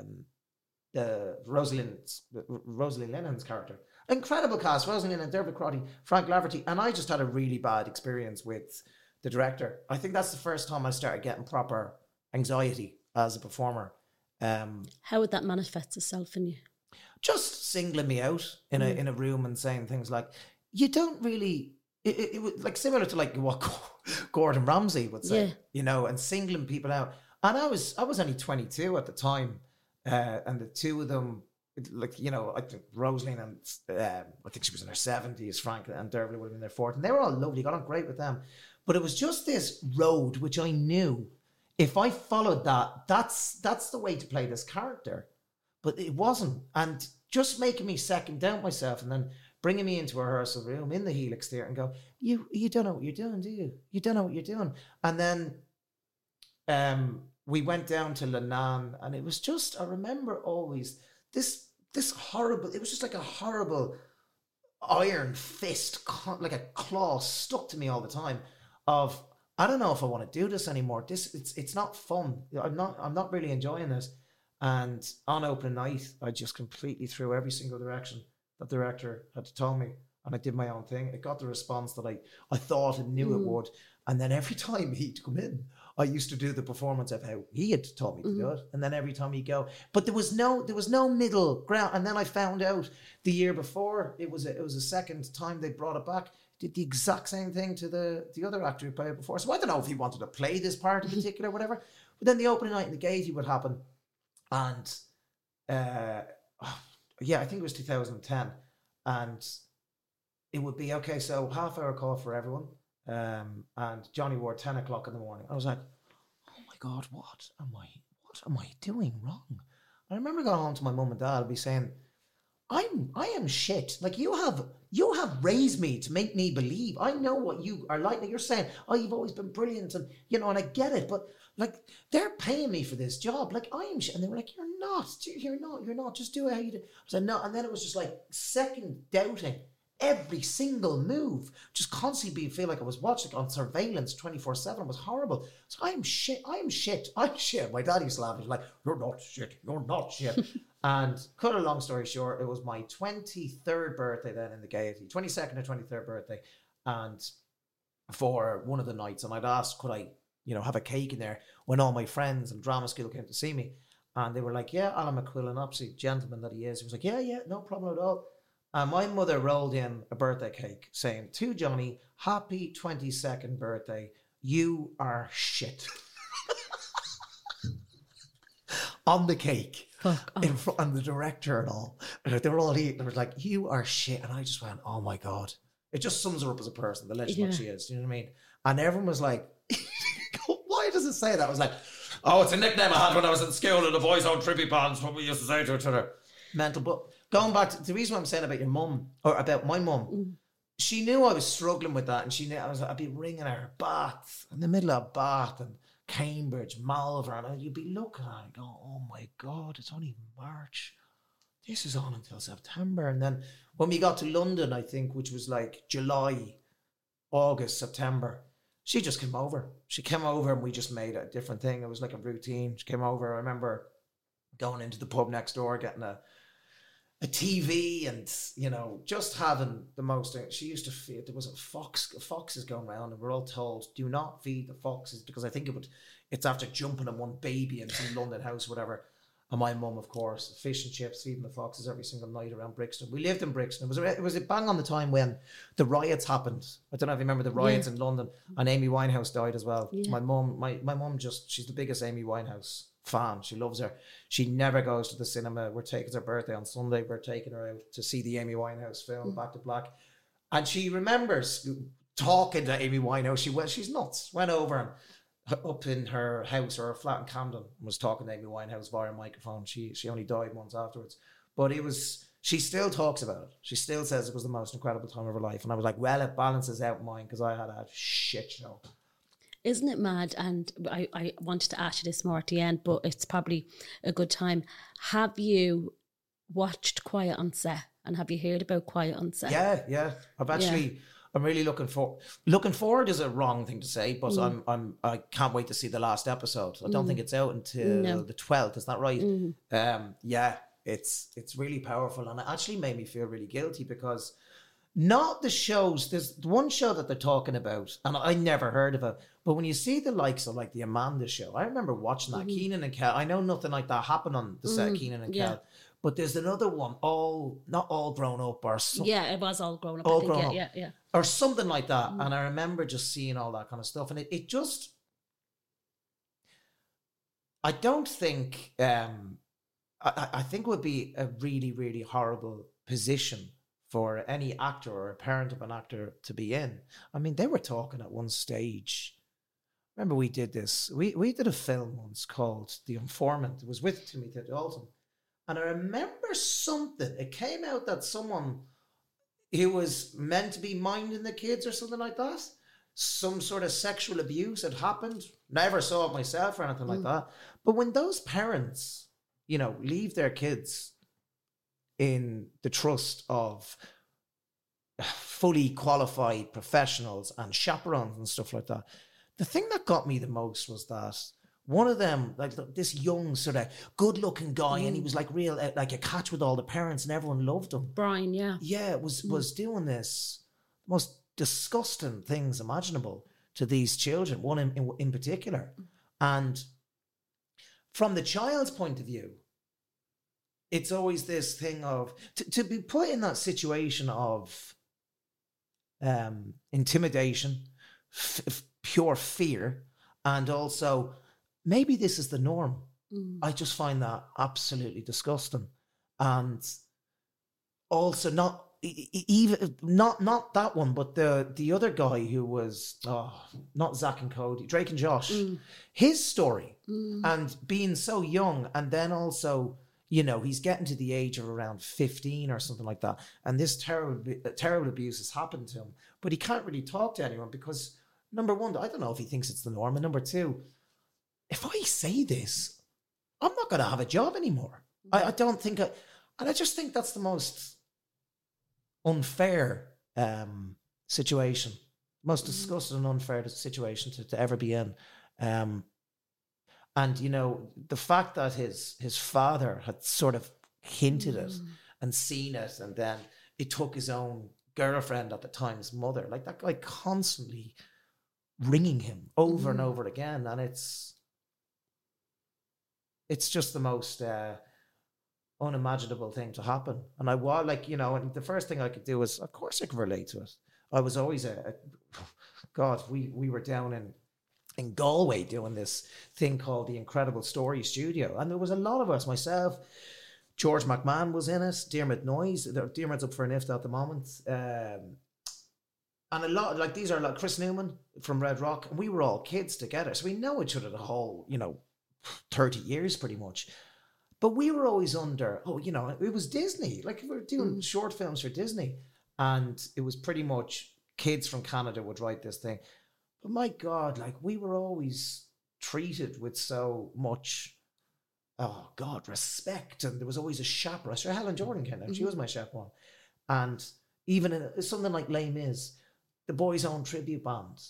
Rosalie Lennon's character. Incredible cast, Rosalie Lennon, Dermot Crotty, Frank Laverty. And I just had a really bad experience with the director. I think that's the first time I started getting proper anxiety as a performer. How would that manifest itself in you? Just singling me out in a room and saying things like, you don't really... It was like similar to like what Gordon Ramsay would say, you know, and singling people out. And I was only 22 at the time, and the two of them, like, you know, I think Rosaline and I think she was in her 70s, Frank and Dervla would have been in their 40s, and they were all lovely, got on great with them. But it was just this road which I knew if I followed that's the way to play this character. But it wasn't, and just making me second doubt myself, and then bringing me into a rehearsal room in the Helix Theatre and go, you don't know what you're doing, do you? You don't know what you're doing. And then we went down to Lenan, and it was just, I remember always this horrible, it was just like a horrible iron fist, like a claw stuck to me all the time of, I don't know if I want to do this anymore. It's not fun. I'm not really enjoying this. And on opening night, I just completely threw every single direction that the director had told me, and I did my own thing. It got the response that I thought and knew it would. And then every time he'd come in, I used to do the performance of how he had taught me to do it. And then every time he'd go, but there was no middle ground. And then I found out the year before, it was a second time they brought it back, did the exact same thing to the other actor who played it before. So I don't know if he wanted to play this part in particular, whatever. But then the opening night in the Gaiety would happen. And I think it was 2010, and it would be, okay, so half-hour call for everyone, and Johnny wore 10 o'clock in the morning. I was like, oh my God, what am I doing wrong? I remember going home to my mum and dad and be saying, I am shit. Like, you have raised me to make me believe. I know what you are like. You're saying, oh, you've always been brilliant, and you know, and I get it, but like, they're paying me for this job. Like, I am shit. And they were like, you're not. Just do it how you do. I said, no. And then it was just like second doubting every single move, just constantly feel like I was watching on surveillance 24/7. It was horrible. So I am shit. My dad used to laugh. He was like, you're not shit. And cut a long story short, it was my 23rd birthday then in the Gaiety, 22nd or 23rd birthday. And for one of the nights, and I'd asked, could I, you know, have a cake in there when all my friends and drama school came to see me. And they were like, yeah, Alan McQuillan, absolute gentleman that he is. He was like, yeah, no problem at all. And my mother rolled in a birthday cake saying, to Johnny, happy 22nd birthday. You are shit. On the cake. Fuck off. in front, and the director and all. And they were all eating. They were like, "You are shit," and I just went, "Oh my god!" It just sums her up as a person, the legend that she is. Do you know what I mean? And everyone was like, "Why does it say that?" I was like, "Oh, it's a nickname I had when I was in school, and the boys on trippy bands. What we used to say to each other." Mental. But going back to the reason why I'm saying about your mum, or about my mum, she knew I was struggling with that, and she knew I'd be ringing her Bath in the middle of Bath and Cambridge, Malvern, and you'd be looking at it and go, "Oh my god, it's only March. This is on until September." And then when we got to London, I think, which was like July, August, September, she just came over. She came over and we just made a different thing. It was like a routine. She came over. I remember going into the pub next door, getting a TV, and, you know, just having the most. She used to feed, there was foxes going around, and we're all told, do not feed the foxes, because I think it's after jumping on one baby in some London house, whatever. And my mum, of course, fish and chips, feeding the foxes every single night around Brixton. We lived in Brixton. It was a bang on the time when the riots happened. I don't know if you remember the riots in London, and Amy Winehouse died as well. Yeah. My mum she's the biggest Amy Winehouse fan. She loves her. She never goes to the cinema. It's her birthday on Sunday. We're taking her out to see the Amy Winehouse film, Back to Black. And she remembers talking to Amy Winehouse. She's nuts. Went over and up in her house or her flat in Camden and was talking to Amy Winehouse via a microphone. She only died months afterwards. But she still talks about it. She still says it was the most incredible time of her life. And I was like, well, it balances out mine, because I had a shit show. Isn't it mad? And I wanted to ask you this more at the end, but it's probably a good time. Have you watched Quiet on Set? And have you heard about Quiet on Set? Yeah. I'm really looking forward is a wrong thing to say, but I can't wait to see the last episode. I don't think it's out until the 12th. Is that right? It's really powerful, and it actually made me feel really guilty, because not the shows. There's one show that they're talking about, and I never heard of it. But when you see the likes of like the Amanda Show, I remember watching that. Kenan and Kel. I know nothing like that happened on the set of Kenan and Kel. But there's another one, not all grown up, or something. Yeah, it was all grown up. All I think. grown up. Yeah. Or something like that. And I remember just seeing all that kind of stuff. And it just, I don't think, I think it would be a really, really horrible position for any actor or a parent of an actor to be in. I mean, they were talking at one stage. Remember we did this. We did a film once called The Informant. It was with Timothy Dalton. And I remember something. It came out that someone who was meant to be minding the kids or something like that, some sort of sexual abuse had happened. Never saw it myself or anything like that. But when those parents, you know, leave their kids in the trust of fully qualified professionals and chaperones and stuff like that, the thing that got me the most was that one of them, like this young sort of good-looking guy, and he was like real, like a catch with all the parents, and everyone loved him. Brian, yeah. Yeah, was doing this most disgusting things imaginable to these children, one in particular. And from the child's point of view, it's always this thing of, to be put in that situation of intimidation, pure fear, and also, maybe this is the norm. I just find that absolutely disgusting. And also not that one, but the other guy who was, not Zach and Cody, Drake and Josh, his story, and being so young, and then also, you know, he's getting to the age of around 15 or something like that, and this terrible abuse has happened to him, but he can't really talk to anyone because, number one, I don't know if he thinks it's the norm, and number two, if I say this, I'm not going to have a job anymore. I don't think and I just think that's the most unfair situation, most disgusting and unfair situation to ever be in. And, you know, the fact that his father had sort of hinted it and seen it, and then it took his own girlfriend at the time's mother, like that guy constantly ringing him over and over again. And it's just the most unimaginable thing to happen. And I was like, you know, and the first thing I could do was, of course I could relate to it. I was always God, we were down in Galway doing this thing called the Incredible Story Studio. And there was a lot of us, myself, George McMahon was in it, Dermot Noyes. Dermot's up for an IFTA at the moment. And a lot, like these are like Chris Newman from Red Rock. And we were all kids together. So we know each other the whole, 30 years pretty much. But we were always under, it was Disney. Like we were doing short films for Disney. And it was pretty much kids from Canada would write this thing. But my God, like we were always treated with so much, respect. And there was always a chaperone. Sure, Helen Jordan came out. She was my chaperone. And even in something like Les Mis, the Boys' Own tribute band,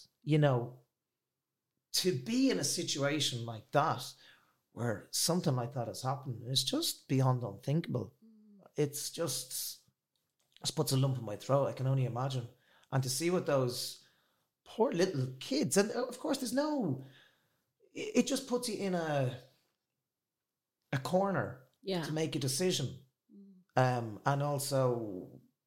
to be in a situation like that, where something like that has happened, is just beyond unthinkable. It's just puts a lump in my throat. I can only imagine. And to see what those poor little kids, and of course it just puts you in a corner to make a decision. And also,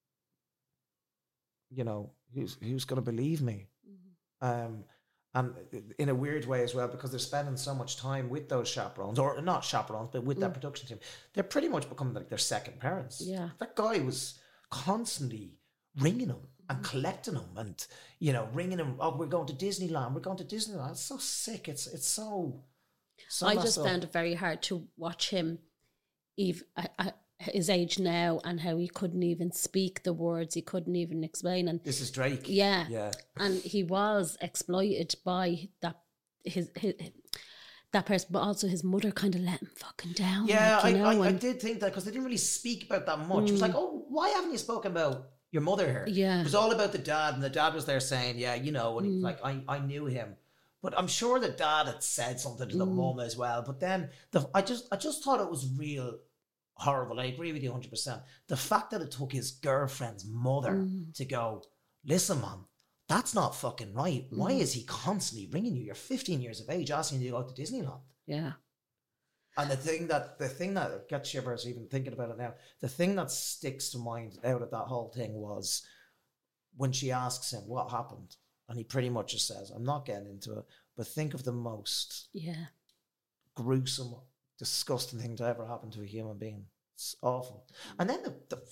who's going to believe me? And in a weird way as well, because they're spending so much time with those chaperones, or not chaperones, but with that production team, they're pretty much becoming like their second parents. Yeah. That guy was constantly ringing them and collecting them and, ringing them, we're going to Disneyland. It's so sick. It's so I just found it very hard to watch him, his age now, and how he couldn't even speak the words, he couldn't even explain. And this is Drake. Yeah. And he was exploited by that person, but also his mother kind of let him fucking down. Yeah, I did think that, because they didn't really speak about that much. It was like, why haven't you spoken about your mother here? Yeah. It was all about the dad, and the dad was there saying, and he was like, I knew him. But I'm sure the dad had said something to the mum as well. But then I just thought it was real horrible. I agree with you 100%. The fact that it took his girlfriend's mother to go, listen, man, that's not fucking right. Why is he constantly ringing you? You're 15 years of age, asking you to go to Disneyland. Yeah. And the thing that gets shivers even thinking about it now, the thing that sticks to mind out of that whole thing was when she asks him what happened, and he pretty much just says, I'm not getting into it, but think of the most gruesome, disgusting thing to ever happen to a human being. It's awful. And then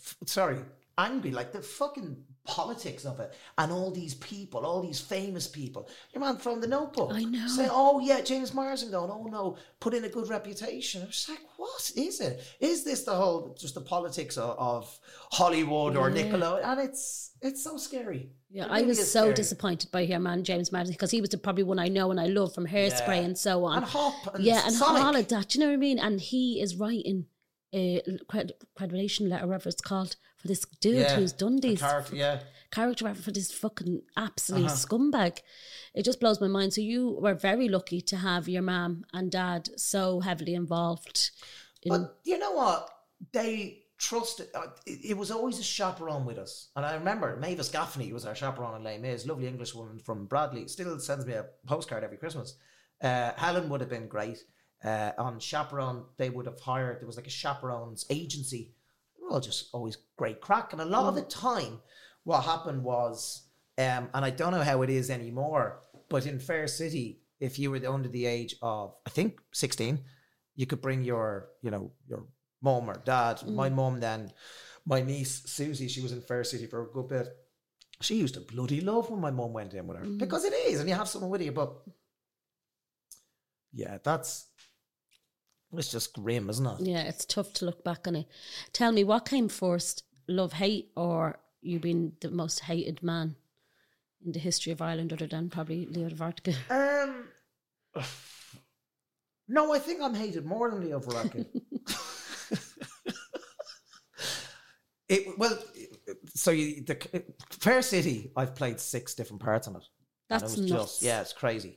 angry, like the fucking politics of it, and all these people, all these famous people. Your man from The Notebook, I know, saying, "Oh yeah, James Marsden going, oh no, put in a good reputation." I was like, what is it? Is this just the politics of Hollywood or Nickelodeon? And it's so scary. Yeah, really I was so disappointed by your man James Marsden, because he was probably one I know and I love from Hairspray and so on, and Hop, and and Sonic. all of that. Do you know what I mean? And he is writing a creditation letter, whatever it's called, for this dude who's done these character for this fucking absolute scumbag. It just blows my mind. So you were very lucky to have your mum and dad so heavily involved. But you know what? They trusted. It was always a chaperone with us. And I remember Mavis Gaffney was our chaperone in Les Mis, lovely English woman from Bradley. Still sends me a postcard every Christmas. Helen would have been great. On chaperone, they would have hired, there was like a chaperones agency. They were all just always great crack. And a lot of the time, what happened was, and I don't know how it is anymore, but in Fair City, if you were under the age of, I think, 16, you could bring your mum or dad. My mum then, my niece Susie, she was in Fair City for a good bit. She used to bloody love when my mum went in with her, because it is, and you have someone with you. But yeah, it's just grim, isn't it? Yeah, it's tough to look back on it. Tell me, what came first, love, hate, or you being the most hated man in the history of Ireland, other than probably Leo Varadkar? No, I think I'm hated more than Leo Varadkar. Fair City, I've played 6 different parts in it. That's nuts. It's crazy.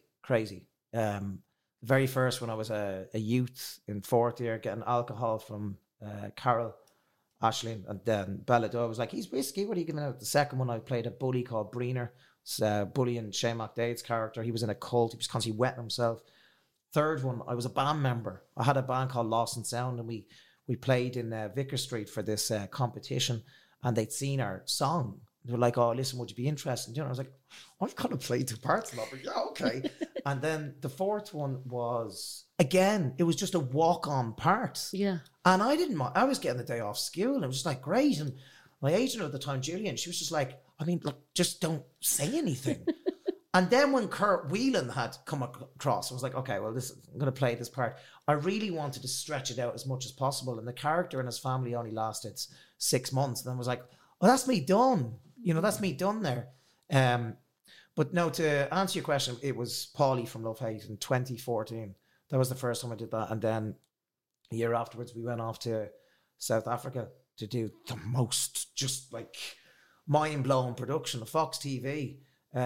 Very first, when I was a youth in 4th year, getting alcohol from Carol, Aisling, and then Bella Doe was like, he's whiskey, what are you giving out? The second one, I played a bully called Breener. It's bully and Shane McDade's character. He was in a cult. He was constantly wetting himself. Third one, I was a band member. I had a band called Lost and Sound, and we played in Vicar Street for this competition, and they'd seen our song. They were like, oh, listen, would you be interested? I was like, I've kind of played 2 parts in that, but yeah, okay. And then the fourth one was, again, it was just a walk-on part. Yeah. And I didn't mind. I was getting the day off school and it was just like, great. And my agent at the time, Julian, she was just like, I mean, look, just don't say anything. And then when Kurt Whelan had come across, I was like, okay, well, I'm going to play this part. I really wanted to stretch it out as much as possible. And the character and his family only lasted 6 months. And then I was like, oh, that's me done. That's me done there. But no, to answer your question, it was Paulie from Love Hate in 2014. That was the first time I did that. And then a year afterwards, we went off to South Africa to do the most just like mind-blowing production of Fox TV.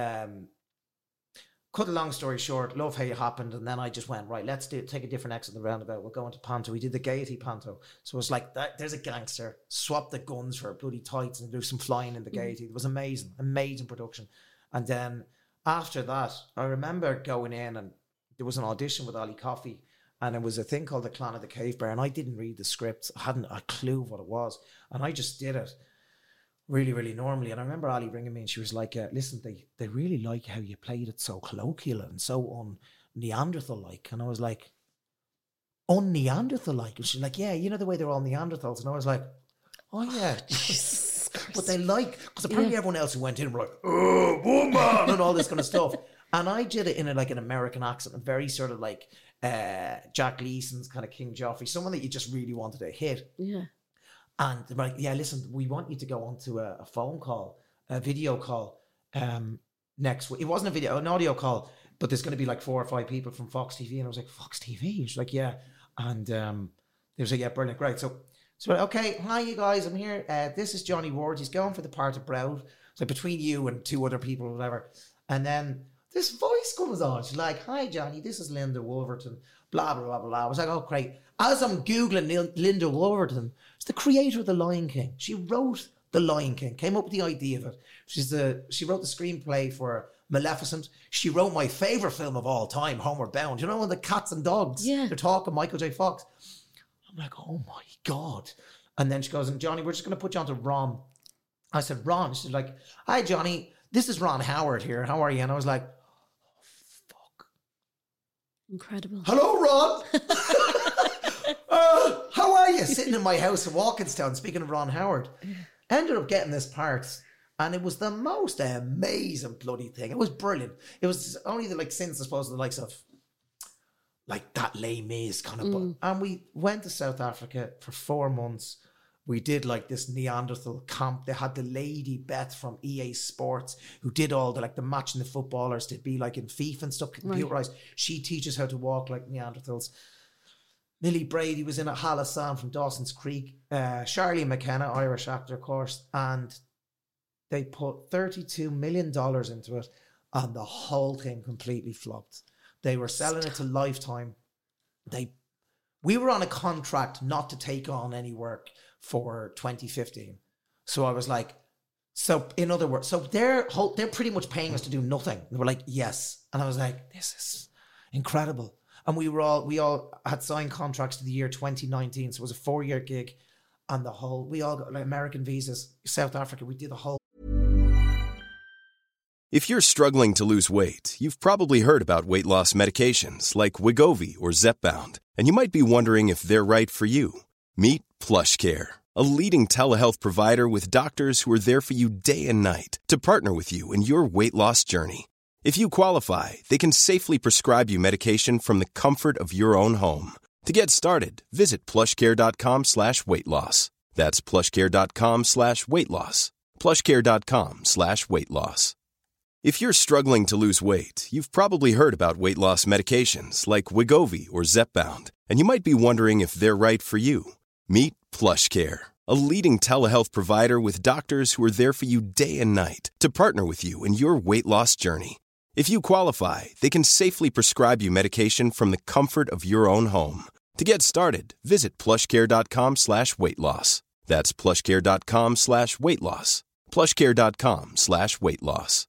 Cut a long story short, Love Hate happened, and then I just went, right, let's take a different exit in the roundabout. We'll go into Panto. We did the Gaiety Panto. So it was like, there's a gangster, swap the guns for bloody tights and do some flying in the Gaiety. It was amazing, amazing production. And then after that, I remember going in and there was an audition with Ali Coffey, and it was a thing called The Clan of the Cave Bear, and I didn't read the script. I hadn't a clue what it was. And I just did it really, really normally. And I remember Ali ringing me and she was like, listen, they really like how you played it so colloquial and so un-Neanderthal-like. And I was like, un-Neanderthal-like? And she's like, yeah, the way they're all Neanderthals. And I was like, oh yeah. But they like, because apparently everyone else who went in were like, oh, woman, and all this kind of stuff. And I did it in an American accent, a very sort of like Jack Leeson's kind of King Joffrey, someone that you just really wanted to hit. Yeah. And they're like, yeah, listen, we want you to go onto a phone call, a video call next week. It wasn't a video, an audio call, but there's going to be like 4 or 5 people from Fox TV. And I was like, Fox TV? She's like, yeah. And they was like, yeah, brilliant, great. So okay, hi you guys, I'm here. This is Johnny Ward. He's going for the part of Browd. So between you and 2 other people or whatever. And then this voice comes on. She's like, hi Johnny, this is Linda Wolverton. Blah, blah, blah, blah. I was like, oh, great. As I'm Googling Linda Wolverton, it's the creator of The Lion King. She wrote The Lion King, came up with the idea of it. She wrote the screenplay for Maleficent. She wrote my favourite film of all time, Homeward Bound. When the cats and dogs, they're talking Michael J. Fox. I'm like, oh my God. And then she goes, and Johnny, we're just going to put you on to Ron. I said, Ron? She's like, hi Johnny, this is Ron Howard here. How are you? And I was like, incredible. Hello, Ron. How are you? Sitting in my house in Walkinstown, speaking of Ron Howard. Ended up getting this part, and it was the most amazing bloody thing. It was brilliant. It was only since I suppose the likes of like that Les Mis kind of and we went to South Africa for 4 months. We did like this Neanderthal camp. They had the lady Beth from EA Sports who did all the matching the footballers to be like in FIFA and stuff, computerized. Right. She teaches how to walk like Neanderthals. Millie Brady was in it, Hassan from Dawson's Creek, Charlie McKenna, Irish actor, of course, and they put $32 million into it, and the whole thing completely flopped. They were selling it to Lifetime. We were on a contract not to take on any work for 2015. So I was like, so in other words, so they're pretty much paying us to do nothing. They were like, yes. And I was like, this is incredible. And we all had signed contracts to the year 2019. So it was a 4-year gig, and we all got American visas, South Africa. We did the whole. If you're struggling to lose weight, you've probably heard about weight loss medications like Wegovy or Zepbound, and you might be wondering if they're right for you. Meet PlushCare, a leading telehealth provider with doctors who are there for you day and night to partner with you in your weight loss journey. If you qualify, they can safely prescribe you medication from the comfort of your own home. To get started, visit plushcare.com/weightloss. That's plushcare.com/weightloss. plushcare.com/weightloss. If you're struggling to lose weight, you've probably heard about weight loss medications like Wegovy or Zepbound, and you might be wondering if they're right for you. Meet PlushCare, a leading telehealth provider with doctors who are there for you day and night to partner with you in your weight loss journey. If you qualify, they can safely prescribe you medication from the comfort of your own home. To get started, visit plushcare.com/weightloss. That's plushcare.com/weightloss. plushcare.com/weightloss.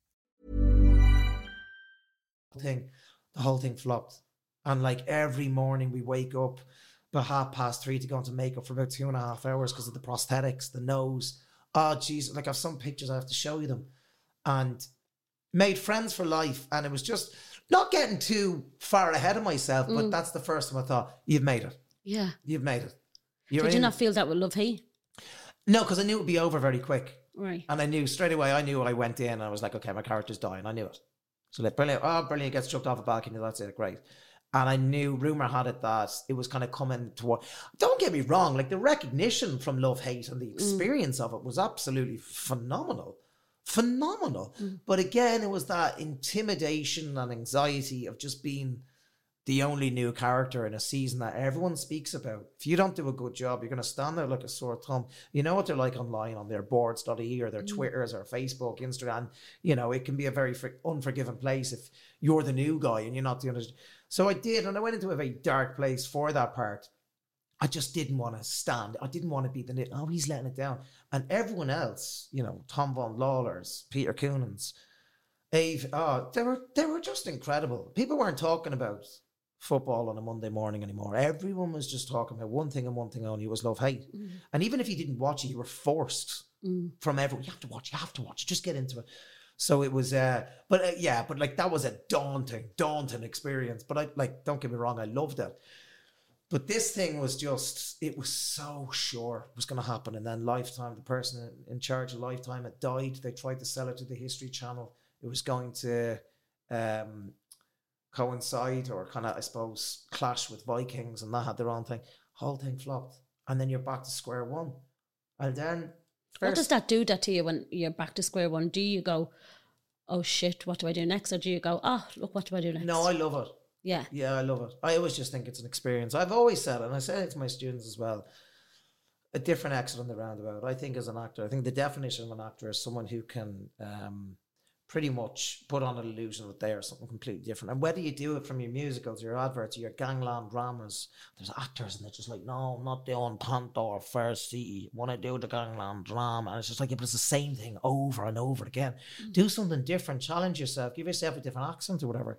The whole thing flopped. And every morning we wake up about 3:30 to go into makeup for about 2.5 hours because of the prosthetics, the nose. Oh, geez. I've some pictures, I have to show you them. And made friends for life. And it was just, not getting too far ahead of myself, but that's the first time I thought, you've made it. Yeah. You've made it. Did you not feel that with Love Hate? No, because I knew it would be over very quick. Right. And I knew straight away, I went in and I was like, okay, my character's dying. I knew it. So like, brilliant. Oh, brilliant. Gets chucked off a balcony. That's it. Great. And I knew, rumour had it that it was kind of coming toward... Don't get me wrong. Like the recognition from Love Hate and the experience of it was absolutely phenomenal. Phenomenal. But again, it was that intimidation and anxiety of just being the only new character in a season that everyone speaks about. If you don't do a good job, you're going to stand there like a sore thumb. You know what they're like online on their boards.ie or their Twitters or Facebook, Instagram. You know, it can be a very unforgiving place if you're the new guy and you're not the other. So I did, and I went into a very dark place for that part. I just didn't want to stand. I didn't want to be he's letting it down. And everyone else, you know, Tom Von Lawlers, Peter Coonans, Ave, they were just incredible. People weren't talking about football on a Monday morning anymore. Everyone was just talking about one thing and one thing only. It was Love Hate. And even if you didn't watch it, you were forced from everyone. You have to watch, just get into it. So it was, but like that was a daunting experience. But don't get me wrong, I loved it. But this thing was just, it was so sure it was going to happen. And then Lifetime, the person in charge of Lifetime had died. They tried to sell it to the History Channel. It was going to coincide or kind of, I suppose, clash with Vikings, and that had their own thing. Whole thing flopped. And then you're back to square one. And then... What does that do to you when you're back to square one? Do you go, oh shit, what do I do next? Or do you go, look, what do I do next? No, I love it. Yeah. Yeah, I love it. I always just think it's an experience. I've always said it, and I say it to my students as well, a different exit on the roundabout. I think as an actor, I think the definition of an actor is someone who can pretty much put on an illusion that they are something completely different. And whether you do it from your musicals, your adverts, your gangland dramas, there's actors and they're just like, no, I'm not doing Panto First City. I want to do the gangland drama. And it's just like, yeah, but it's the same thing over and over again. Do something different, challenge yourself, give yourself a different accent or whatever.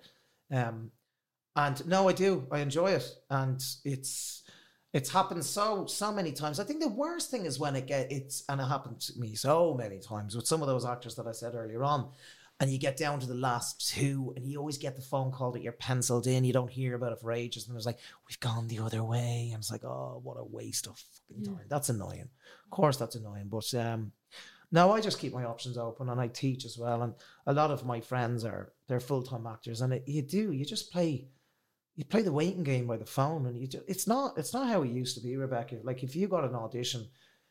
And no, I do. I enjoy it. And it's happened so many times. I think the worst thing is when and it happened to me so many times with some of those actors that I said earlier on. And you get down to the last two and you always get the phone call that you're penciled in. You don't hear about it for ages. And it's like, we've gone the other way. And it's like, oh, what a waste of fucking time. That's annoying. Of course, that's annoying. But no, I just keep my options open and I teach as well. And a lot of my friends they're full-time actors. And you just play the waiting game by the phone. And it's not how it used to be, Rebecca. Like if you got an audition,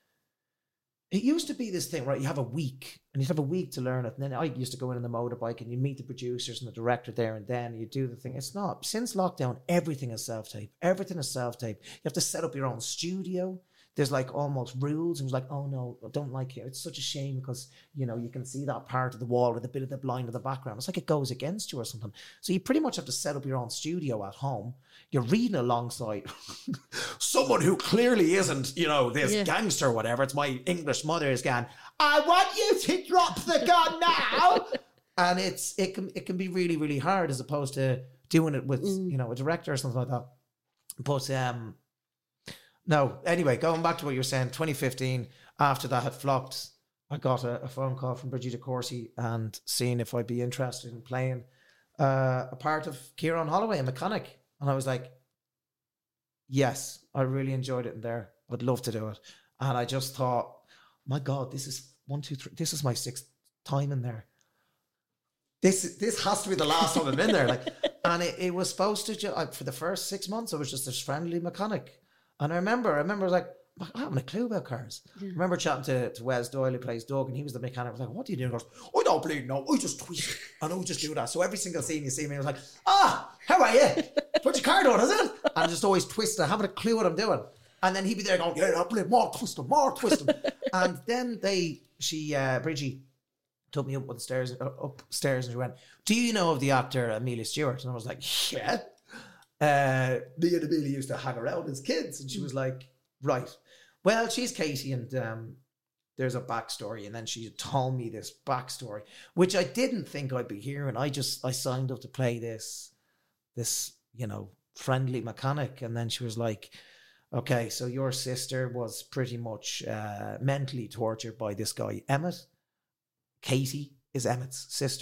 it used to be this thing, right? You have a week and you'd have a week to learn it. And then I used to go in the motorbike and you meet the producers and the director there and then you do the thing. It's not. Since lockdown, everything is self-tape. Everything is self-tape. You have to set up your own studio. There's like almost rules. It was like, oh no, I don't like it. It's such a shame because, you know, you can see that part of the wall with a bit of the blind of the background. It's like it goes against you or something. So you pretty much have to set up your own studio at home. You're reading alongside someone who clearly isn't, you know, this gangster or whatever. It's my English mother is going, I want you to drop the gun now. And it can be really, really hard as opposed to doing it with, you know, a director or something like that. But, no, anyway, going back to what you were saying, 2015, after that had flopped, I got a phone call from Brigida Corsi and seeing if I'd be interested in playing a part of Kieran Holloway, a mechanic. And I was like, yes, I really enjoyed it in there. I'd love to do it. And I just thought, my God, this is 1, 2, 3. This is my 6th time in there. This has to be the last time I'm in there. Like, and it was supposed to, for the first 6 months, I was just this friendly mechanic. And I remember I was like, I haven't a clue about cars. Yeah. I remember chatting to Wes Doyle, who plays Doug, and he was the mechanic. I was like, what do you do? And he goes, I don't bleed no, I just twist. And I would just do that. So every single scene you see me, I was like, how are you? Put your car down, is it? And I just always twist. I haven't a clue what I'm doing. And then he'd be there going, yeah, I'll play more twist them. And then Bridgie took me upstairs and she went, do you know of the actor Amelia Stewart? And I was like, yeah. Me and Amelia used to hang around as kids, and she was like, right, well, she's Katie, and there's a backstory. And then she told me this backstory, which I didn't think I'd be hearing. I signed up to play this, you know, friendly mechanic. And then she was like, okay, so your sister was pretty much mentally tortured by this guy, Emmett. Katie is Emmett's sister.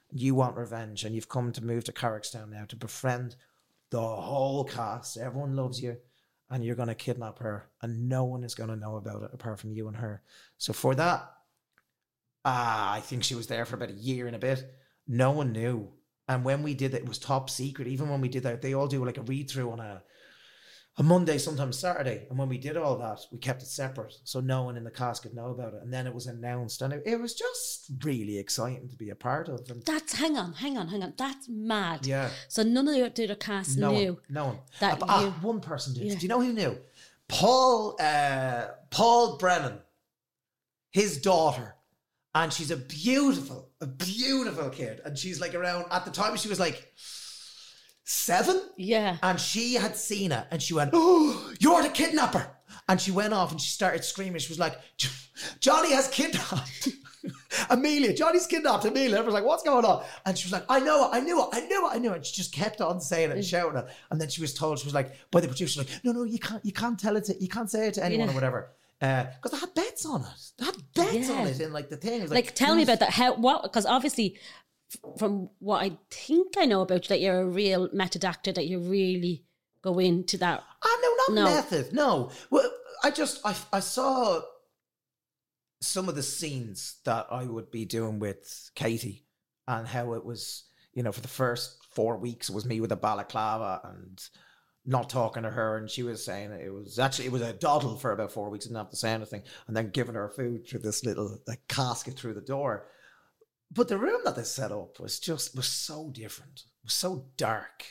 you want revenge, and you've come to move to Carrickstown now to befriend the whole cast. Everyone loves you, and you're going to kidnap her, and no one is going to know about it apart from you and her. So for that, I think she was there for about a year and a bit. No one knew. And when we did it, it was top secret. Even when we did that, they all do like a read-through on a Monday, sometimes Saturday. And when we did all that, we kept it separate. So no one in the cast could know about it. And then it was announced. And it was just really exciting to be a part of. And hang on. That's mad. Yeah. So none of the other cast knew. No one. That one person did. Yeah. Do you know who knew? Paul Brennan, his daughter. And she's a beautiful kid. And she's like around, at the time she was like 7. Yeah. And she had seen it and she went, "Oh, you're the kidnapper." And she went off and she started screaming. She was like, "Johnny has kidnapped Amelia. Johnny's kidnapped Amelia." Everyone's like, "What's going on?" And she was like, I knew it. And she just kept on saying it and shouting it. And then she was told, she was like, by the producer, like, no, you can't tell it you can't say it to anyone or whatever. Because they had bets on it. They had bets on it in like the thing. Like tell me about that. Because obviously, from what I think I know about you, that you're a real method actor, that you really go into that. No, method. No. Well, I saw some of the scenes that I would be doing with Katie and how it was, for the first 4 weeks, it was me with a balaclava and not talking to her, and she was saying it was a doddle for about 4 weeks and didn't have to say anything, and then giving her food through this little casket through the door. But the room that they set up was so different. It was so dark.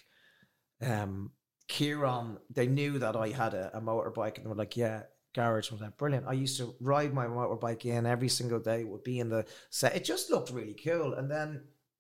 Kieran, they knew that I had a motorbike, and they were like, "Yeah, garage." Was like, brilliant. I used to ride my motorbike in every single day, would be in the set. It just looked really cool. And then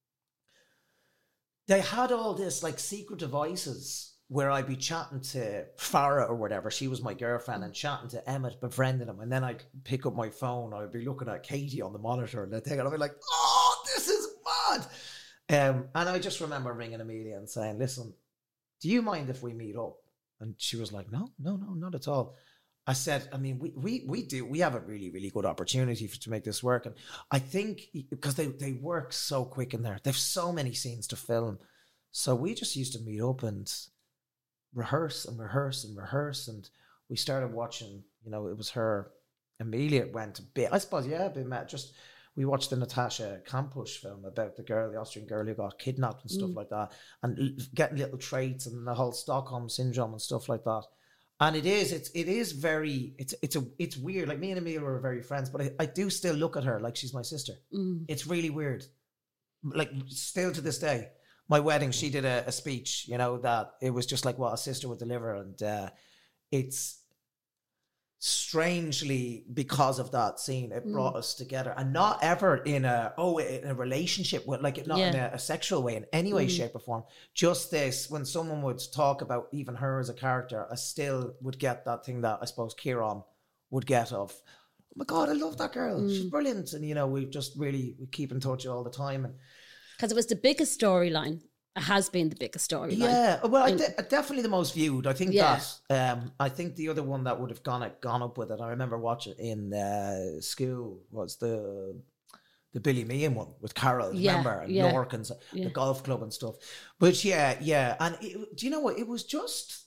they had all this like secret devices where I'd be chatting to Farah or whatever. She was my girlfriend, and chatting to Emmett, befriending him. And then I'd pick up my phone. I'd be looking at Katie on the monitor and I'd be like, "Oh, this is mad." And I just remember ringing Amelia and saying, "Listen, do you mind if we meet up?" And she was like, no, not at all. I said, I mean, we have a really, really good opportunity to make this work. And I think because they work so quick in there, they've so many scenes to film. So we just used to meet up and rehearse. And we started watching, it was her. Amelia went a bit, I suppose, we watched the Natasha Kampusch film about the Austrian girl who got kidnapped and stuff like that, and getting little traits and the whole Stockholm syndrome and stuff like that. And it's weird. Like, me and Amelia were very friends, but I do still look at her like she's my sister. It's really weird. Like, still to this day, my wedding, she did a speech, that it was just like what a sister would deliver. And it's strangely, because of that scene, it brought us together, and not ever in a relationship with, like, not in a sexual way in any way, shape or form. Just this, when someone would talk about even her as a character, I still would get that thing that I suppose Kieran would get of, "Oh my God, I love that girl. She's brilliant." And we keep in touch all the time. And because it was the biggest storyline. It has been the biggest storyline. Yeah, well, definitely the most viewed. I think that. I think the other one that would have gone up with it, I remember watching in school, was the Billy Meehan one with Carol, remember? And York and the golf club and stuff. But yeah. And do you know what? It was just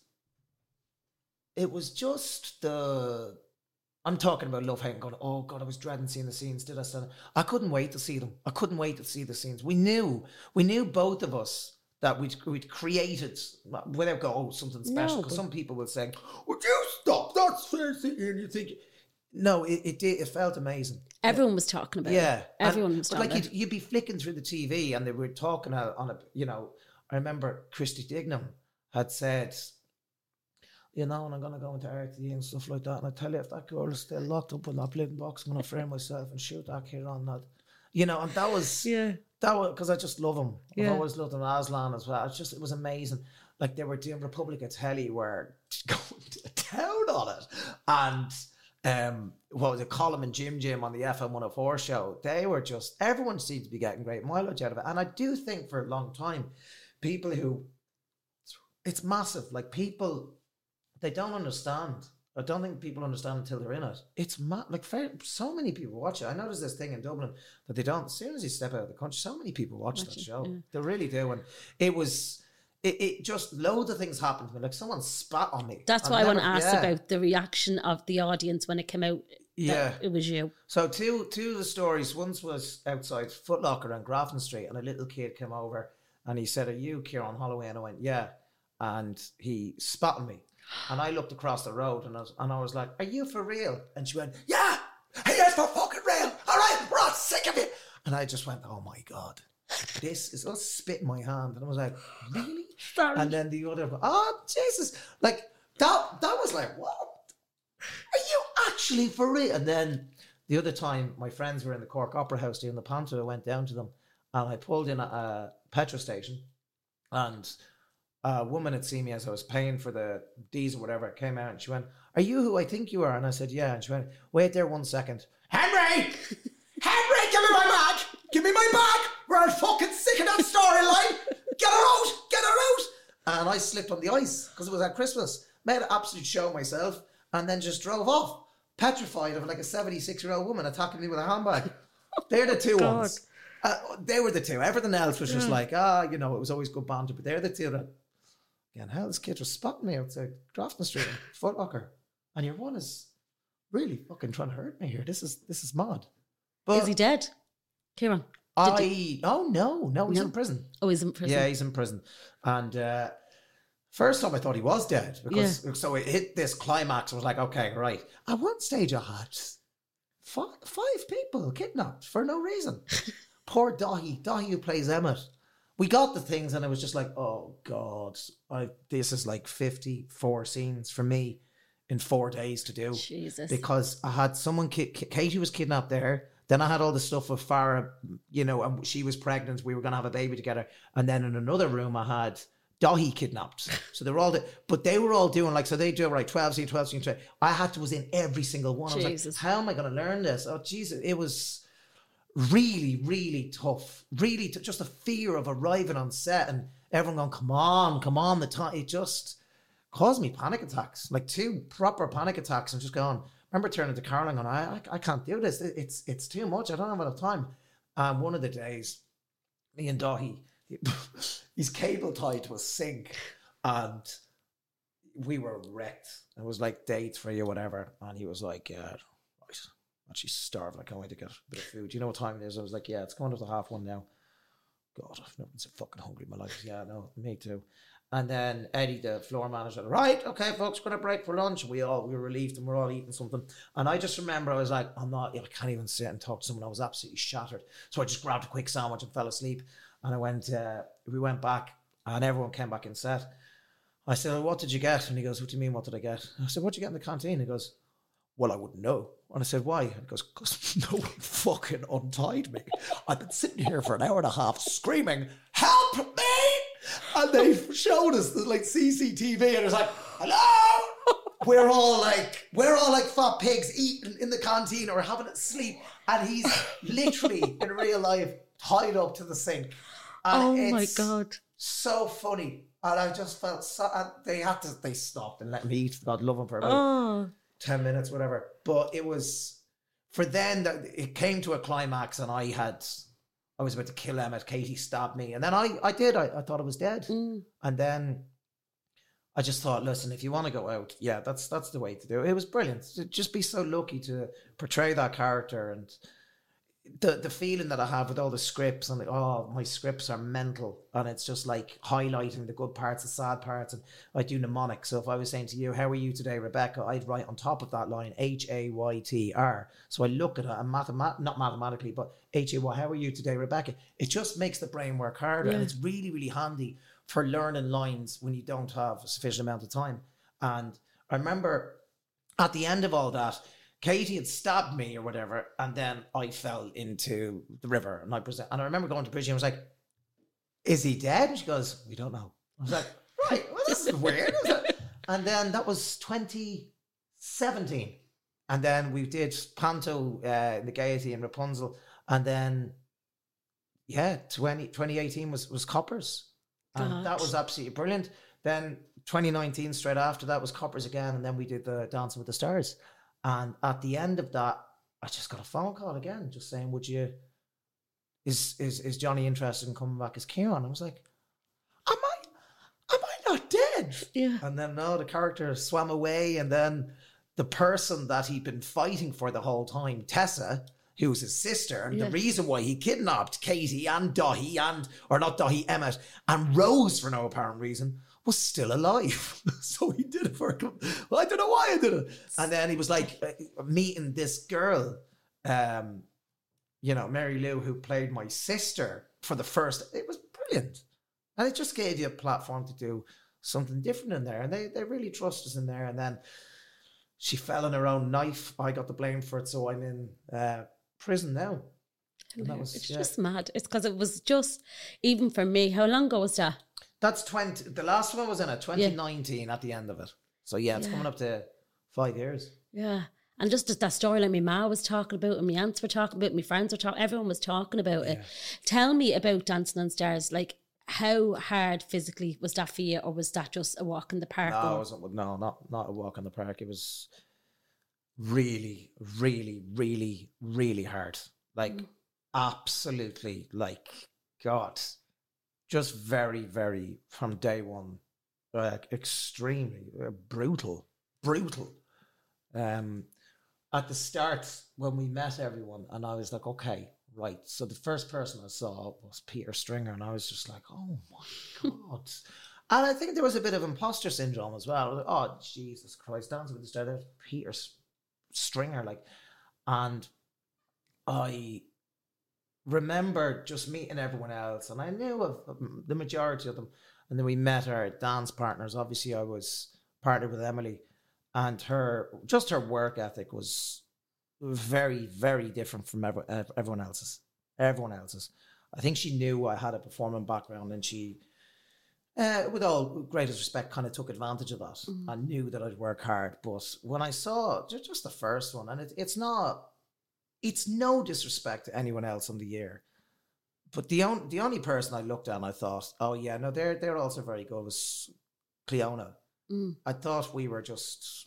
the... I'm talking about love hate and going, "Oh God, I was dreading seeing the scenes. Did I stand?" I couldn't wait to see them. I couldn't wait to see the scenes. We knew both of us that we'd created, without going, "Oh, something special." Because some people will say, "Would you stop that seriously?" And you think, no, it felt amazing. Everyone was talking about it. Everyone was talking about it. You'd be flicking through the TV and they were talking on I remember Christy Dignam had said, and I'm going to go into RTE and stuff like that. And I tell you, if that girl is still locked up in that blinking box, I'm going to frame myself and shoot that kid on that. And that was, because I just love him. I've always loved him, Aslan as well. It was amazing. Like, they were doing Republic of Telly, where going to town on it. And what was it, Colin and Jim on the FM 104 show, they were just, everyone seemed to be getting great mileage out of it. And I do think for a long time, people who, it's massive, like, people, they don't understand I don't think people understand until they're in it. It's mad. Like, so many people watch it. I know there's this thing in Dublin that they don't. As soon as you step out of the country, so many people watch that show. Yeah. They really do. And it just, loads of things happened to me. Like, someone spat on me. That's why I want to ask about the reaction of the audience when it came out. Yeah, it was you. So two of the stories. Once was outside Foot Locker on Grafton Street, and a little kid came over and he said, "Are you Ciarán Holloway?" And I went, "Yeah." And he spat on me. And I looked across the road and I was like, "Are you for real?" And she went, "Yeah, he is for fucking real. All right, we're all sick of it." And I just went, "Oh my God, this is," let's spit in my hand. And I was like, "Really?" Sorry. And then the other, "Oh, Jesus." Like, that was like, what? Are you actually for real? And then the other time, my friends were in the Cork Opera House doing the panto. I went down to them and I pulled in a petrol station, and a woman had seen me as I was paying for the diesel or whatever, came out and she went, "Are you who I think you are?" And I said, "Yeah." And she went, "Wait there 1 second. Henry, give me my bag. Give me my bag. We're all fucking sick of that storyline. Get her out. And I slipped on the ice because it was at Christmas. Made an absolute show of myself and then just drove off, petrified of like a 76-year-old woman attacking me with a handbag. They're the two ones. They were the two. Everything else was just like, it was always good banter, but they're the two that, again, hell, this kid was spotting me outside Grafton Street in Foot Locker. And your one is really fucking trying to hurt me here. This is mad. But is he dead? Ciarán? No, he's in prison. Oh, he's in prison. Yeah, he's in prison. And first time I thought he was dead because so it hit this climax. I was like, okay, right. At one stage I had 5 people kidnapped for no reason. Poor Dahi who plays Emmett. We got the things and it was just like, oh God, this is like 54 scenes for me in 4 days to do. Jesus. Because I had someone, Katie was kidnapped there. Then I had all the stuff with Farah, and she was pregnant. We were going to have a baby together. And then in another room, I had Dahi kidnapped. So they were all, but they were all doing so they do 12 scenes, 12 scenes. I was in every single one. Jesus. I was like, how am I going to learn this? Oh, Jesus. It was really, really tough. Really, just the fear of arriving on set and everyone going, come on, the time. It just caused me panic attacks, like 2 proper panic attacks, and just going, I remember turning to Caroline going, I can't do this. It's too much. I don't have enough time. And one of the days, me and Dahi, he's cable tied to a sink, and we were wrecked. It was like dates for you, whatever. And he was like, yeah, right. Actually starving. I can't wait to get a bit of food. Do you know what time it is? I was like, yeah, it's going up to 1:30 now. God, I've never been so fucking hungry in my life. Yeah, no, me too. And then Eddie, the floor manager, right, okay, folks, going to break for lunch. We were relieved and we're all eating something. And I just remember I was like, I can't even sit and talk to someone. I was absolutely shattered. So I just grabbed a quick sandwich and fell asleep. And we went back and everyone came back in set. I said, well, what did you get? And he goes, what do you mean, what did I get? I said, what did you get in the canteen? He goes, well, I wouldn't know. And I said, why? And he goes, because no one fucking untied me. I've been sitting here for an hour and a half screaming, help me! And they showed us the CCTV, and it was like, hello! We're all like fat pigs eating in the canteen or having a sleep, and he's literally in real life tied up to the sink. And oh my God. So funny. And I just felt and they stopped and let me eat, God love him, for about 10 minutes, whatever. But it was, for then, it came to a climax, and I was about to kill Emmett. Katie stabbed me. And then I thought I was dead. And then I just thought, listen, if you want to go out, yeah, that's the way to do it. It was brilliant. To just be so lucky to portray that character, and the feeling that I have with all the scripts, and my scripts are mental, and it's just like highlighting the good parts, the sad parts, and I do mnemonics. So if I was saying to you, how are you today, Rebecca, I'd write on top of that line HAYTR. So I look at it and not mathematically, but HAY, how are you today, Rebecca? It just makes the brain work harder, and it's really, really handy for learning lines when you don't have a sufficient amount of time. And I remember at the end of all that, Katie had stabbed me or whatever, and then I fell into the river, and I remember going to Bridget and I was like, is he dead? And she goes, we don't know. I was like, right, well, this is weird. And then that was 2017. And then we did Panto, the Gaiety and Rapunzel. And then, 2018 was Coppers. And that was absolutely brilliant. Then 2019, straight after that was Coppers again, and then we did the Dancing with the Stars. And at the end of that, I just got a phone call again, just saying, is Johnny interested in coming back as Kieran? I was like, am I not dead? Yeah. And then no, the character swam away, and then the person that he'd been fighting for the whole time, Tessa, who was his sister, and the reason why he kidnapped Katie and Emmett, and Rose for no apparent reason, was still alive. So he did it for, well, I don't know why I did it. And then he was like meeting this girl, Mary Lou, who played my sister for the first. It was brilliant. And it just gave you a platform to do something different in there. And they really trust us in there. And then she fell on her own knife. I got the blame for it. So I'm in prison now. It's just mad. It's because it was just, even for me, how long ago was that? That's the last one was in it, 2019 at the end of it. So it's coming up to 5 years. Yeah. And just that story, like my ma was talking about, and my aunts were talking about, my friends were talking, everyone was talking about it. Tell me about Dancing on Stars. Like, how hard physically was that for you, or was that just a walk in the park? No, it wasn't. No, not a walk in the park. It was really, really, really, really hard. Like, absolutely, like, God, just very, very, from day one, extremely brutal. At the start, when we met everyone, and I was like, okay, right. So the first person I saw was Peter Stringer, and I was just like, oh my God. And I think there was a bit of imposter syndrome as well. Like, oh, Jesus Christ, Dancing with the Stars, Peter Stringer. And I remember just meeting everyone else, and I knew of the majority of them. And then we met our dance partners. Obviously, I was partnered with Emily. And her work ethic was very, very different from everyone else's. I think she knew I had a performing background, and she, with all greatest respect, kind of took advantage of that. I knew that I'd work hard. But when I saw just the first one, and it's no disrespect to anyone else on the year, but the only person I looked at and I thought, oh yeah, no, they're also very good, was Cleona. I thought we were just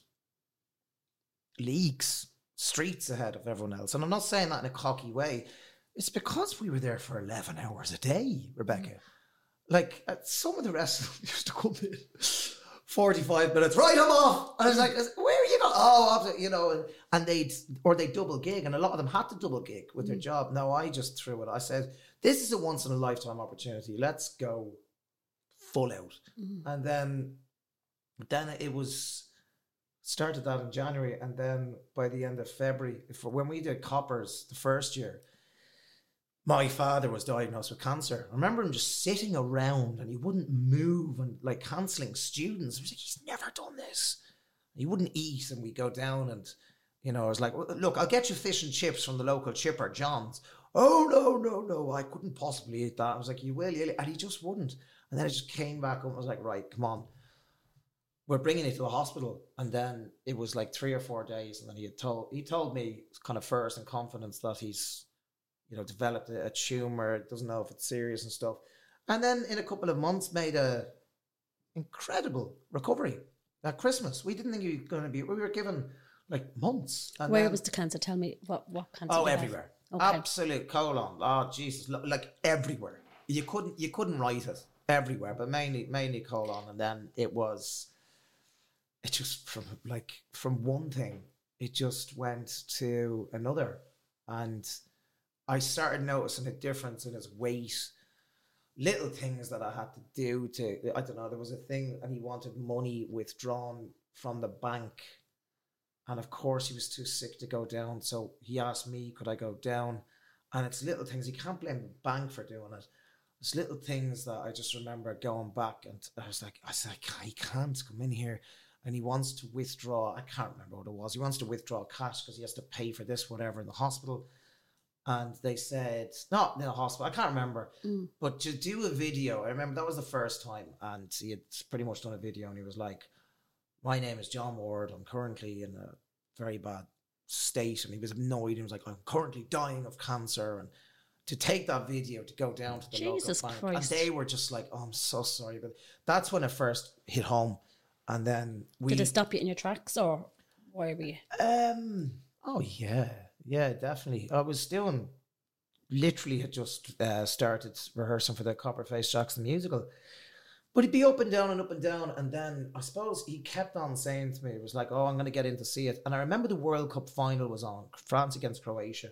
streets ahead of everyone else. And I'm not saying that in a cocky way. It's because we were there for 11 hours a day, Rebecca. Like, some of the rest of them used to come in 45 minutes, right, I'm off. And I was like, where are you going? Oh, and they'd double gig. And a lot of them had to double gig with their job. No, I just threw it. I said, this is a once in a lifetime opportunity. Let's go full out. And then it was started that in January, and then by the end of February, when we did Coppers the first year, my father was diagnosed with cancer. I remember him just sitting around, and he wouldn't move, and like cancelling students. I was like, he's never done this. He wouldn't eat, and we'd go down, and I was like, look, I'll get you fish and chips from the local chipper, John's. Oh, no, I couldn't possibly eat that. I was like, you will, and he just wouldn't. And then I just came back up and I was like, right, come on. We're bringing it to the hospital. And then it was like 3 or 4 days. And then he told me kind of first in confidence that he's, developed a tumor, doesn't know if it's serious and stuff. And then in a couple of months made a incredible recovery at Christmas. We didn't think he was going to be, we were given like months. And where was the cancer? Tell me what cancer. Oh, everywhere. Okay. Absolute colon. Oh, Jesus. Like everywhere. You couldn't write it. Everywhere, but mainly colon. And then it just from one thing, it just went to another. And I started noticing a difference in his weight, little things that I had to do I don't know, there was a thing, and he wanted money withdrawn from the bank. And of course he was too sick to go down. So he asked me, could I go down? And it's little things. You can't blame the bank for doing it. It's little things that I just remember going back, and I said, he can't come in here. And he wants to withdraw, I can't remember what it was. He wants to withdraw cash because he has to pay for this, whatever, in the hospital. And they said, not in the hospital, I can't remember, but to do a video, I remember that was the first time, and he had pretty much done a video, and he was like, my name is John Ward, I'm currently in a very bad state. And he was annoyed, he was like, I'm currently dying of cancer. And to take that video, to go down to the local bank, and they were just like, oh, I'm so sorry. But that's when it first hit home. And then Did it stop you in your tracks, or where were you? Oh yeah, definitely. I was doing, literally had just started rehearsing for the Copperface Jacks the musical. But he'd be up and down, and then I suppose he kept on saying to me, it was like, oh, I'm going to get in to see it. And I remember the World Cup final was on, France against Croatia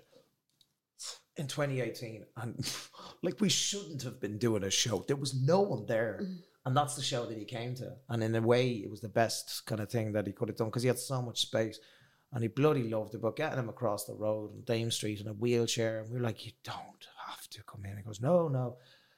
in 2018. And like, we shouldn't have been doing a show. There was no one there. And that's the show that he came to. And in a way, it was the best kind of thing that he could have done, because he had so much space. And he bloody loved it. But getting him across the road on Dame Street in a wheelchair, and we were like, you don't have to come in. He goes, no.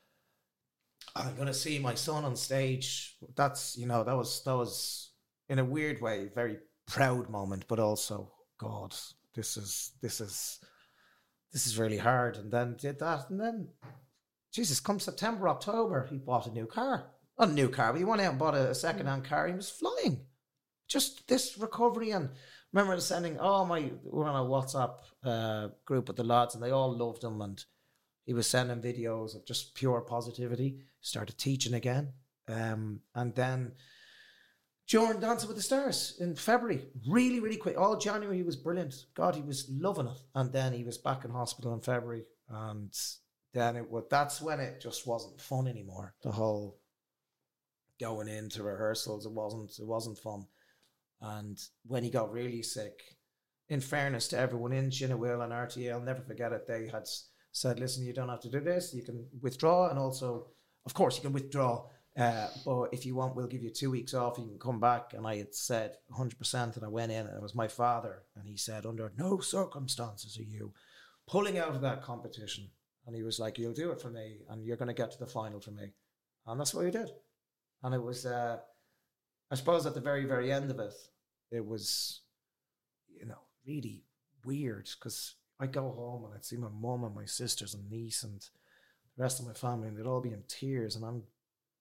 I'm going to see my son on stage. That's, you know, that was in a weird way, a very proud moment, but also, God, this is really hard. And then did that. And then, Jesus, come September, October, he bought a new car. Not a new car, but he went out and bought a second-hand car. He was flying. Just this recovery. And remember sending, we're on a WhatsApp group with the lads, and they all loved him. And he was sending videos of just pure positivity. Started teaching again. And then during Dancing with the Stars in February, really, really quick. All January, he was brilliant. God, he was loving it. And then he was back in hospital in February. And then that's when it just wasn't fun anymore. The whole going into rehearsals, it wasn't fun. And when he got really sick, in fairness to everyone in Chinawil and RTA, I'll never forget it, they had said, listen, you don't have to do this, you can withdraw, and also, of course, you can withdraw, but if you want, we'll give you 2 weeks off, you can come back. And I had said 100%, and I went in, and it was my father, and he said, under no circumstances are you pulling out of that competition. And he was like, you'll do it for me, and you're going to get to the final for me. And that's what he did. And it was, I suppose at the very, very end of it, it was, you know, really weird, because I'd go home and I'd see my mum and my sisters and niece and the rest of my family, and they'd all be in tears. And I'm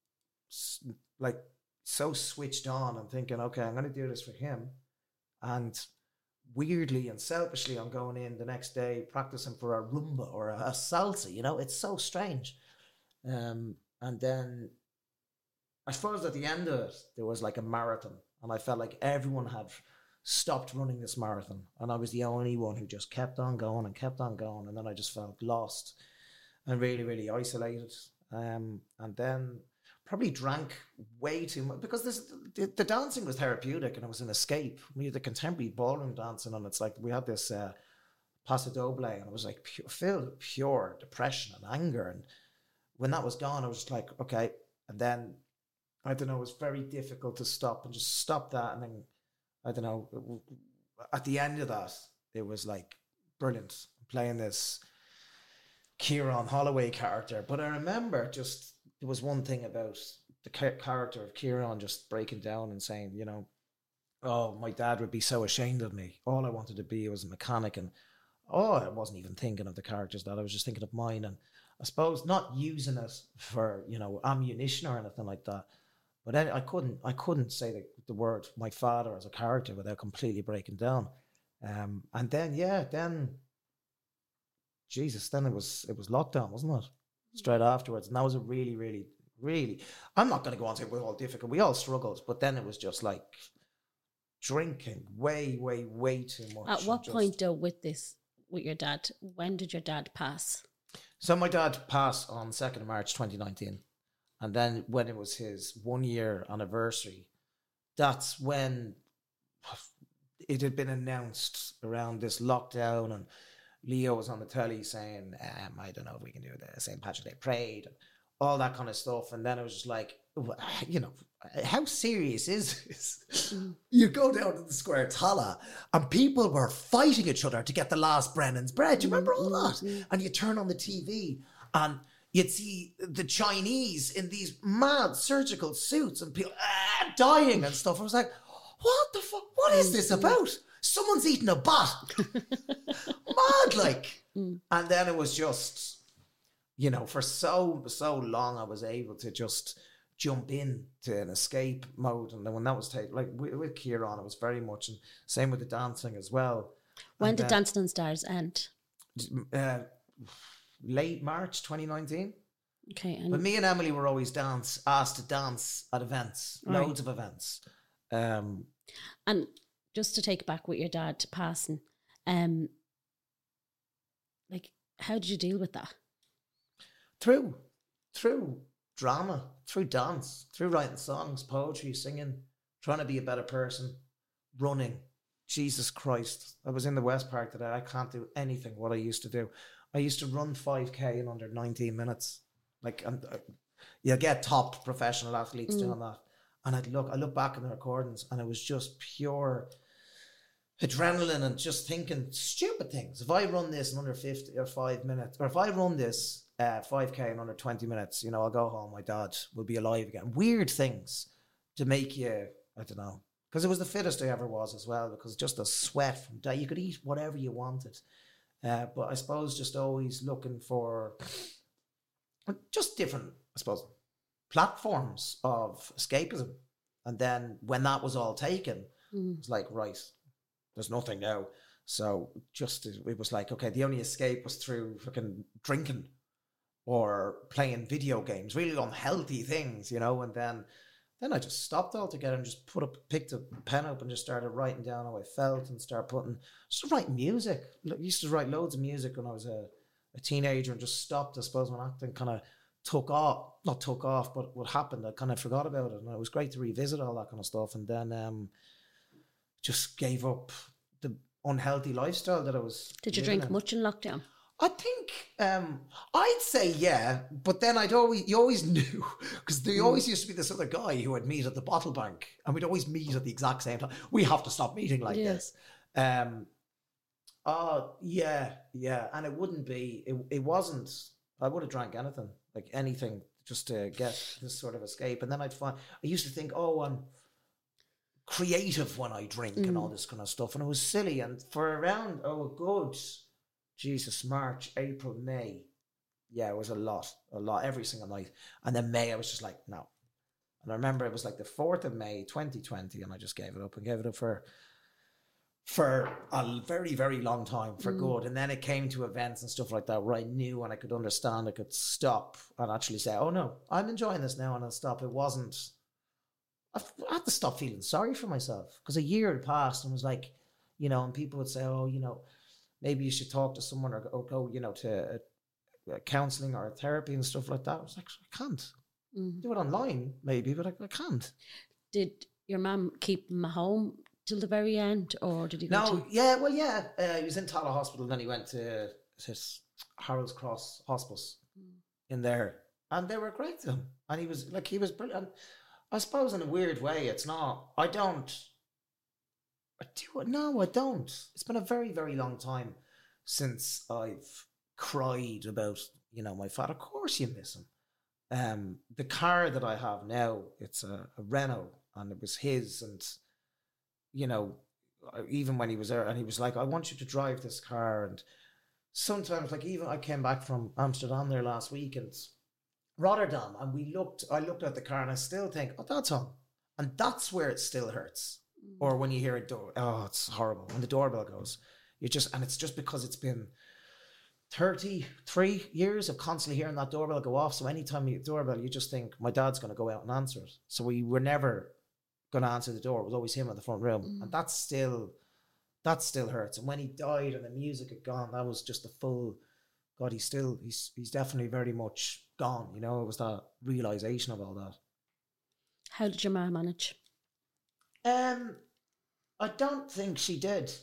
like so switched on and thinking, okay, I'm going to do this for him. And weirdly and selfishly, I'm going in the next day practicing for a rumba or a salsa, you know, it's so strange. And then I suppose at the end of it, there was like a marathon, and I felt like everyone had stopped running this marathon, and I was the only one who just kept on going, and then I just felt lost and really, really isolated. And then probably drank way too much, because the dancing was therapeutic and it was an escape. We had the contemporary ballroom dancing, and it's like we had this Paso Doble, and it was like filled with pure depression and anger. And when that was gone, I was just like, okay. And then, I don't know, it was very difficult to stop and just stop that. And then, I don't know, at the end of that, it was like brilliant playing this Kieran Holloway character. But I remember just, there was one thing about the character of Kieran just breaking down and saying, you know, oh, my dad would be so ashamed of me. All I wanted to be was a mechanic. And I wasn't even thinking of the characters that I was just thinking of mine. And I suppose not using it for, you know, ammunition or anything like that. But I couldn't say the word my father as a character without completely breaking down. And then, Jesus, then it was lockdown, wasn't it? Straight afterwards. And that was a really, really, really, I'm not going to go on to it, we're all difficult. We all struggled. But then it was just like drinking way, way, way too much. At what point, though, with your dad, when did your dad pass? So my dad passed on 2nd of March 2019. And then when it was his 1 year anniversary, that's when it had been announced around this lockdown, and Leo was on the telly saying, I don't know if we can do the St. Patrick's Day parade and all that kind of stuff. And then it was just like, you know, how serious is this? You go down to the Square Tala and people were fighting each other to get the last Brennan's bread. Do you remember all that? And you turn on the TV and you'd see the Chinese in these mad surgical suits and people dying and stuff. I was like, what the fuck? What is this about? Someone's eating a bat. Mad, like. And then it was just, you know, for so long I was able to just jump into an escape mode. And then when that was taken, like with Kieran, it was very much, and same with the dancing as well. When did Dancing on Stars end? Late March 2019. Okay. But me and Emily were always asked to dance at events, loads of events. And just to take it back with your dad passing, like, how did you deal with that? Through drama, through dance, through writing songs, poetry, singing, trying to be a better person, running. Jesus Christ. I was in the West Park today. I can't do anything what I used to do. I used to run 5K in under 19 minutes. Like, you get top professional athletes doing that. And I look back in the recordings and it was just pure adrenaline and just thinking stupid things. If I run this in under 50 or 5 minutes, or if I run this 5K in under 20 minutes, you know, I'll go home, my dad will be alive again. Weird things to make you, I don't know, because it was the fittest I ever was as well, because just the sweat from day, you could eat whatever you wanted. But I suppose just always looking for just different, I suppose, platforms of escapism. And then when that was all taken, it was like, right, there's nothing now. So just, it was like, okay, the only escape was through fucking drinking or playing video games, really unhealthy things, you know. And then I just stopped altogether and just picked a pen up and just started writing down how I felt and just writing music. I used to write loads of music when I was a teenager and just stopped, I suppose, when acting kind of not took off, but what happened, I kind of forgot about it. And it was great to revisit all that kind of stuff. And then just gave up the unhealthy lifestyle that I was. Did you drink much in lockdown? I think I'd say yeah, but then you always knew, because there always used to be this other guy who would meet at the bottle bank, and we'd always meet at the exact same time. We have to stop meeting like this. Yeah, and it wouldn't be. It wasn't. I would have drank anything, just to get this sort of escape. And then I used to think, oh, I'm creative when I drink and all this kind of stuff, and it was silly. And for around March, April, May. Yeah, it was a lot every single night. And then May, I was just like, no. And I remember it was like the 4th of May, 2020, and I just gave it up for a very, very long time, for good. And then it came to events and stuff like that where I knew and I could understand, I could stop and actually say, oh no, I'm enjoying this now, and I'll stop. I had to stop feeling sorry for myself, because a year had passed and was like, you know, and people would say, oh, you know, maybe you should talk to someone or go, you know, to a counselling or a therapy and stuff like that. I was like, I can't. Do it online, maybe, but I can't. Did your mum keep him home till the very end, or did he go No, he was in Tala Hospital, then he went to Harold's Cross Hospice in there. And they were great to him. And he was brilliant. I suppose in a weird way, it's not, I don't. It's been a very, very long time since I've cried about, you know, my father. Of course you miss him. The car that I have now, it's a Renault, and it was his. And, you know, even when he was there, and he was like, I want you to drive this car. And sometimes, like, even I came back from Amsterdam there last week, and Rotterdam, and I looked at the car and I still think, oh, that's home. And that's where it still hurts. Or when you hear a door, oh, it's horrible. When the doorbell goes, and it's just because it's been 33 years of constantly hearing that doorbell go off. So anytime you get doorbell, you just think, my dad's going to go out and answer it. So we were never going to answer the door. It was always him in the front room. And that still hurts. And when he died and the music had gone, that was just the full, God, he's definitely very much gone. You know, it was that realization of all that. How did your mum manage? I don't think she did.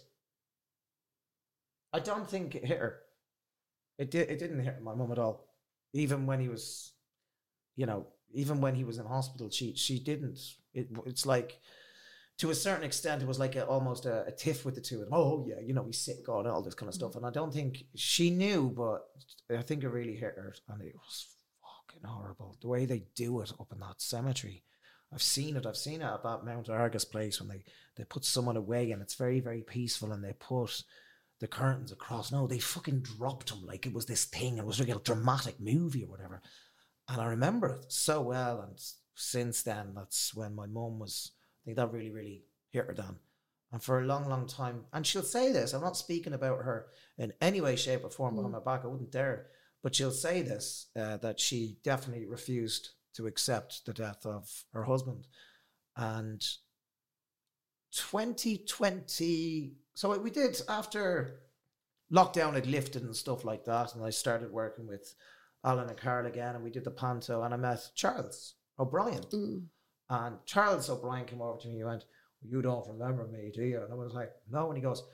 I don't think it hit her. It didn't hit my mum at all. Even when he was, you know, even when he was in hospital, she didn't. It's like, to a certain extent, it was like almost a tiff with the two of them. Oh yeah, you know, he's sick, God, and all this kind of stuff. And I don't think she knew, but I think it really hit her, and it was fucking horrible. The way they do it up in that cemetery. I've seen it at that Mount Argus place when they put someone away, and it's very, very peaceful, and they put the curtains across. No, they fucking dropped him like it was this thing. It was like a dramatic movie or whatever. And I remember it so well. And since then, that's when my mum was, I think that really, really hit her down. And for a long, long time, and she'll say this, I'm not speaking about her in any way, shape or form behind my back, I wouldn't dare, but she'll say this, that she definitely refused to accept the death of her husband. And 2020. So we did, after lockdown had lifted and stuff like that, and I started working with Alan and Carl again, and we did the panto, and I met Charles O'Brien. And Charles O'Brien came over to me and he went, "You don't remember me, do you?" And I was like, "No." And he goes,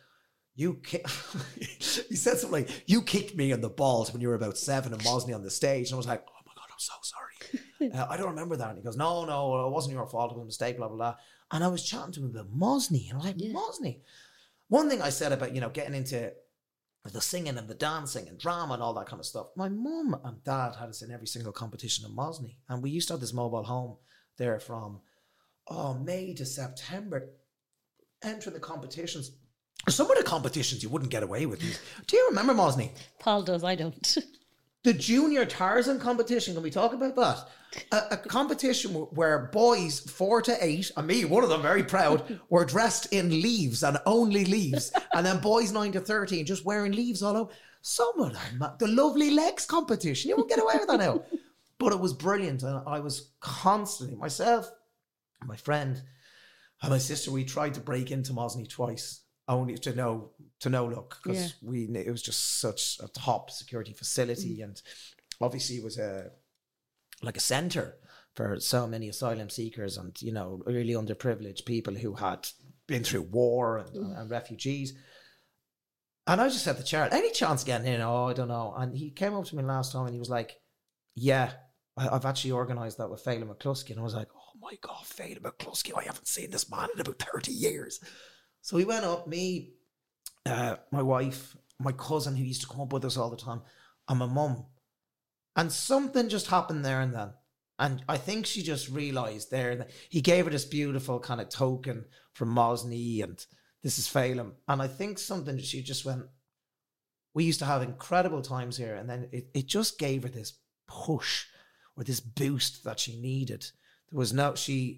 he said something like, "You kicked me in the balls when you were about 7 and Mosney on the stage." And I was like, "Oh my God, I'm so sorry. I don't remember that." And he goes, no, it wasn't your fault. It was a mistake, blah, blah, blah. And I was chatting to him about Mosney. And I was like, Mosney. One thing I said about, getting into the singing and the dancing and drama and all that kind of stuff. My mum and dad had us in every single competition in Mosney. And we used to have this mobile home there from May to September, entering the competitions. Some of the competitions you wouldn't get away with. Do you remember, Mosney? Paul does, I don't. The Junior Tarzan competition, can we talk about that? A competition where boys 4 to 8, and me, one of them, very proud, were dressed in leaves and only leaves. And then boys 9 to 13 just wearing leaves all over. Some of them, the Lovely Legs competition, you won't get away with that now. But it was brilliant. And I was constantly, myself, my friend, and my sister, we tried to break into Mosney twice. Only to no look, because it was just such a top security facility, and obviously it was like a centre for so many asylum seekers and really underprivileged people who had been through war and refugees. And I just said to Charles, "Any chance of getting in?" "Oh, I don't know." And he came up to me last time and he was like, "Yeah, I've actually organised that with Phelan McCluskey." And I was like, "Oh my God, Phelan McCluskey! I haven't seen this man in about 30 years." So we went up, me, my wife, my cousin who used to come up with us all the time, and my mum. And something just happened there and then. And I think she just realised there that he gave her this beautiful kind of token from Mosney, and this is Phelan. And I think something, she just went, we used to have incredible times here. And then it just gave her this push or this boost that she needed. There was no,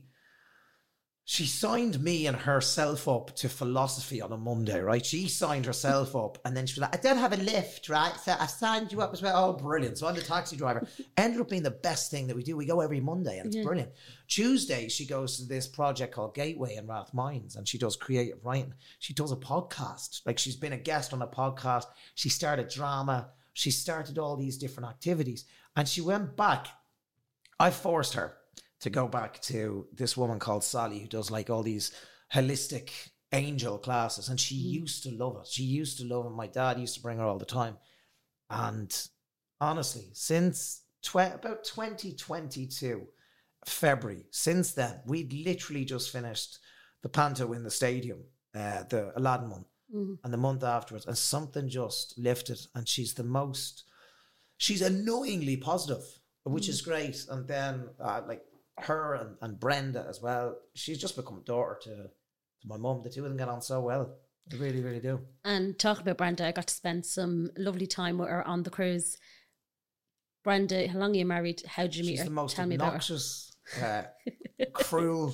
She signed me and herself up to philosophy on a Monday, right? She signed herself up, and then she was like, "I don't have a lift, right? So I've signed you up as well." Oh, brilliant. So I'm the taxi driver. Ended up being the best thing that we do. We go every Monday, and it's brilliant. Tuesday, she goes to this project called Gateway in Rathmines, and she does creative writing. She does a podcast. Like, she's been a guest on a podcast. She started drama. She started all these different activities. And she went back. I forced her to go back to this woman called Sally, who does like all these holistic angel classes. And she used to love it. She used to love it. My dad used to bring her all the time. And honestly, since about 2022, February, since then, we'd literally just finished the panto in the stadium, the Aladdin one, and the month afterwards. And something just lifted. And she's annoyingly positive, which is great. And then her and Brenda as well, she's just become a daughter to my mum. The two of them get on so well. They really, really do. And talking about Brenda, I got to spend some lovely time with her on the cruise. Brenda, how long are you married? How did you meet her? She's the most obnoxious, cruel,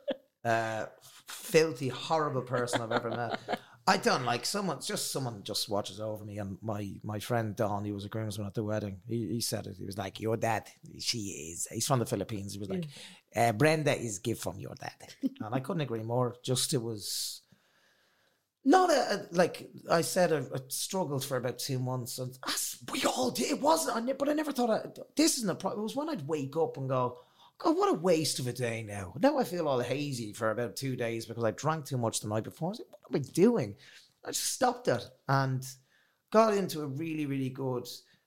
filthy, horrible person I've ever met. I don't like someone just watches over me. And my friend Don, he was a groomsman at the wedding, he said it. He was like, "Your dad, he's from the Philippines." He was like, "Brenda is gift from your dad." And I couldn't agree more. Just, it was not like I said, I struggled for about 2 months. And we all did. It wasn't, but I never thought this isn't a problem. It was when I'd wake up and go, "God, what a waste of a day now." Now I feel all hazy for about 2 days because I drank too much the night before. I was like, what am I doing? I just stopped it and got into a really, really good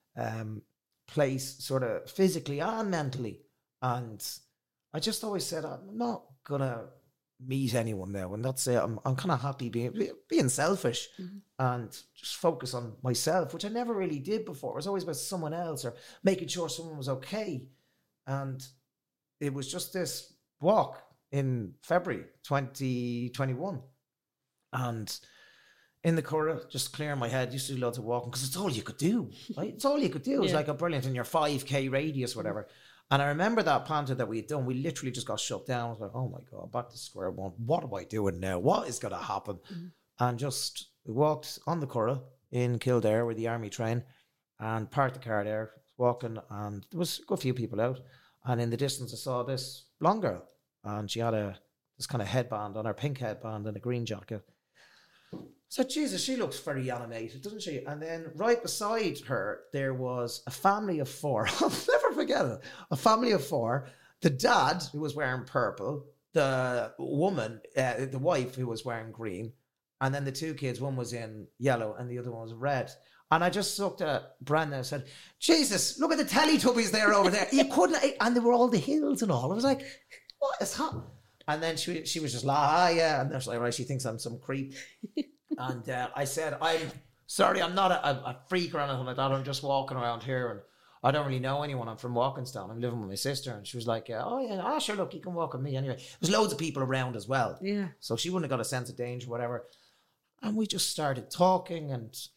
place, sort of physically and mentally. And I just always said, I'm not going to meet anyone now. And that's it. I'm kind of happy being selfish and just focus on myself, which I never really did before. It was always about someone else or making sure someone was okay. And it was just this walk in February 2021. And in the Curragh, just clearing my head, used to do loads of walking because it's all you could do, right? It's all you could do. It was like a brilliant in your 5K radius, whatever. And I remember that panto that we had done, we literally just got shut down. I was like, oh my God, back to square one. What am I doing now? What is going to happen? And just walked on the Curragh in Kildare with the army train and parked the car there, walking, and there was a good few people out. And in the distance, I saw this blonde girl, and she had a this kind of headband on her, pink headband and a green jacket. So, Jesus, she looks very animated, doesn't she? And then right beside her, there was a family of 4. I'll never forget it. A family of 4. The dad, who was wearing purple, the woman, the wife, who was wearing green, and then the 2 kids, one was in yellow and the other one was red. And I just looked at Brenda and said, Jesus, look at the Teletubbies there over there. You couldn't, and there were all the hills and all. I was like, what is happening? And then she was just like, yeah. And there's like, right, she thinks I'm some creep. And I said, I'm sorry, I'm not a freak or anything like that. I'm just walking around here and I don't really know anyone. I'm from Walkinstown. I'm living with my sister. And she was like, sure, look, you can walk with me anyway. There's loads of people around as well. Yeah. So she wouldn't have got a sense of danger, whatever. And we just started talking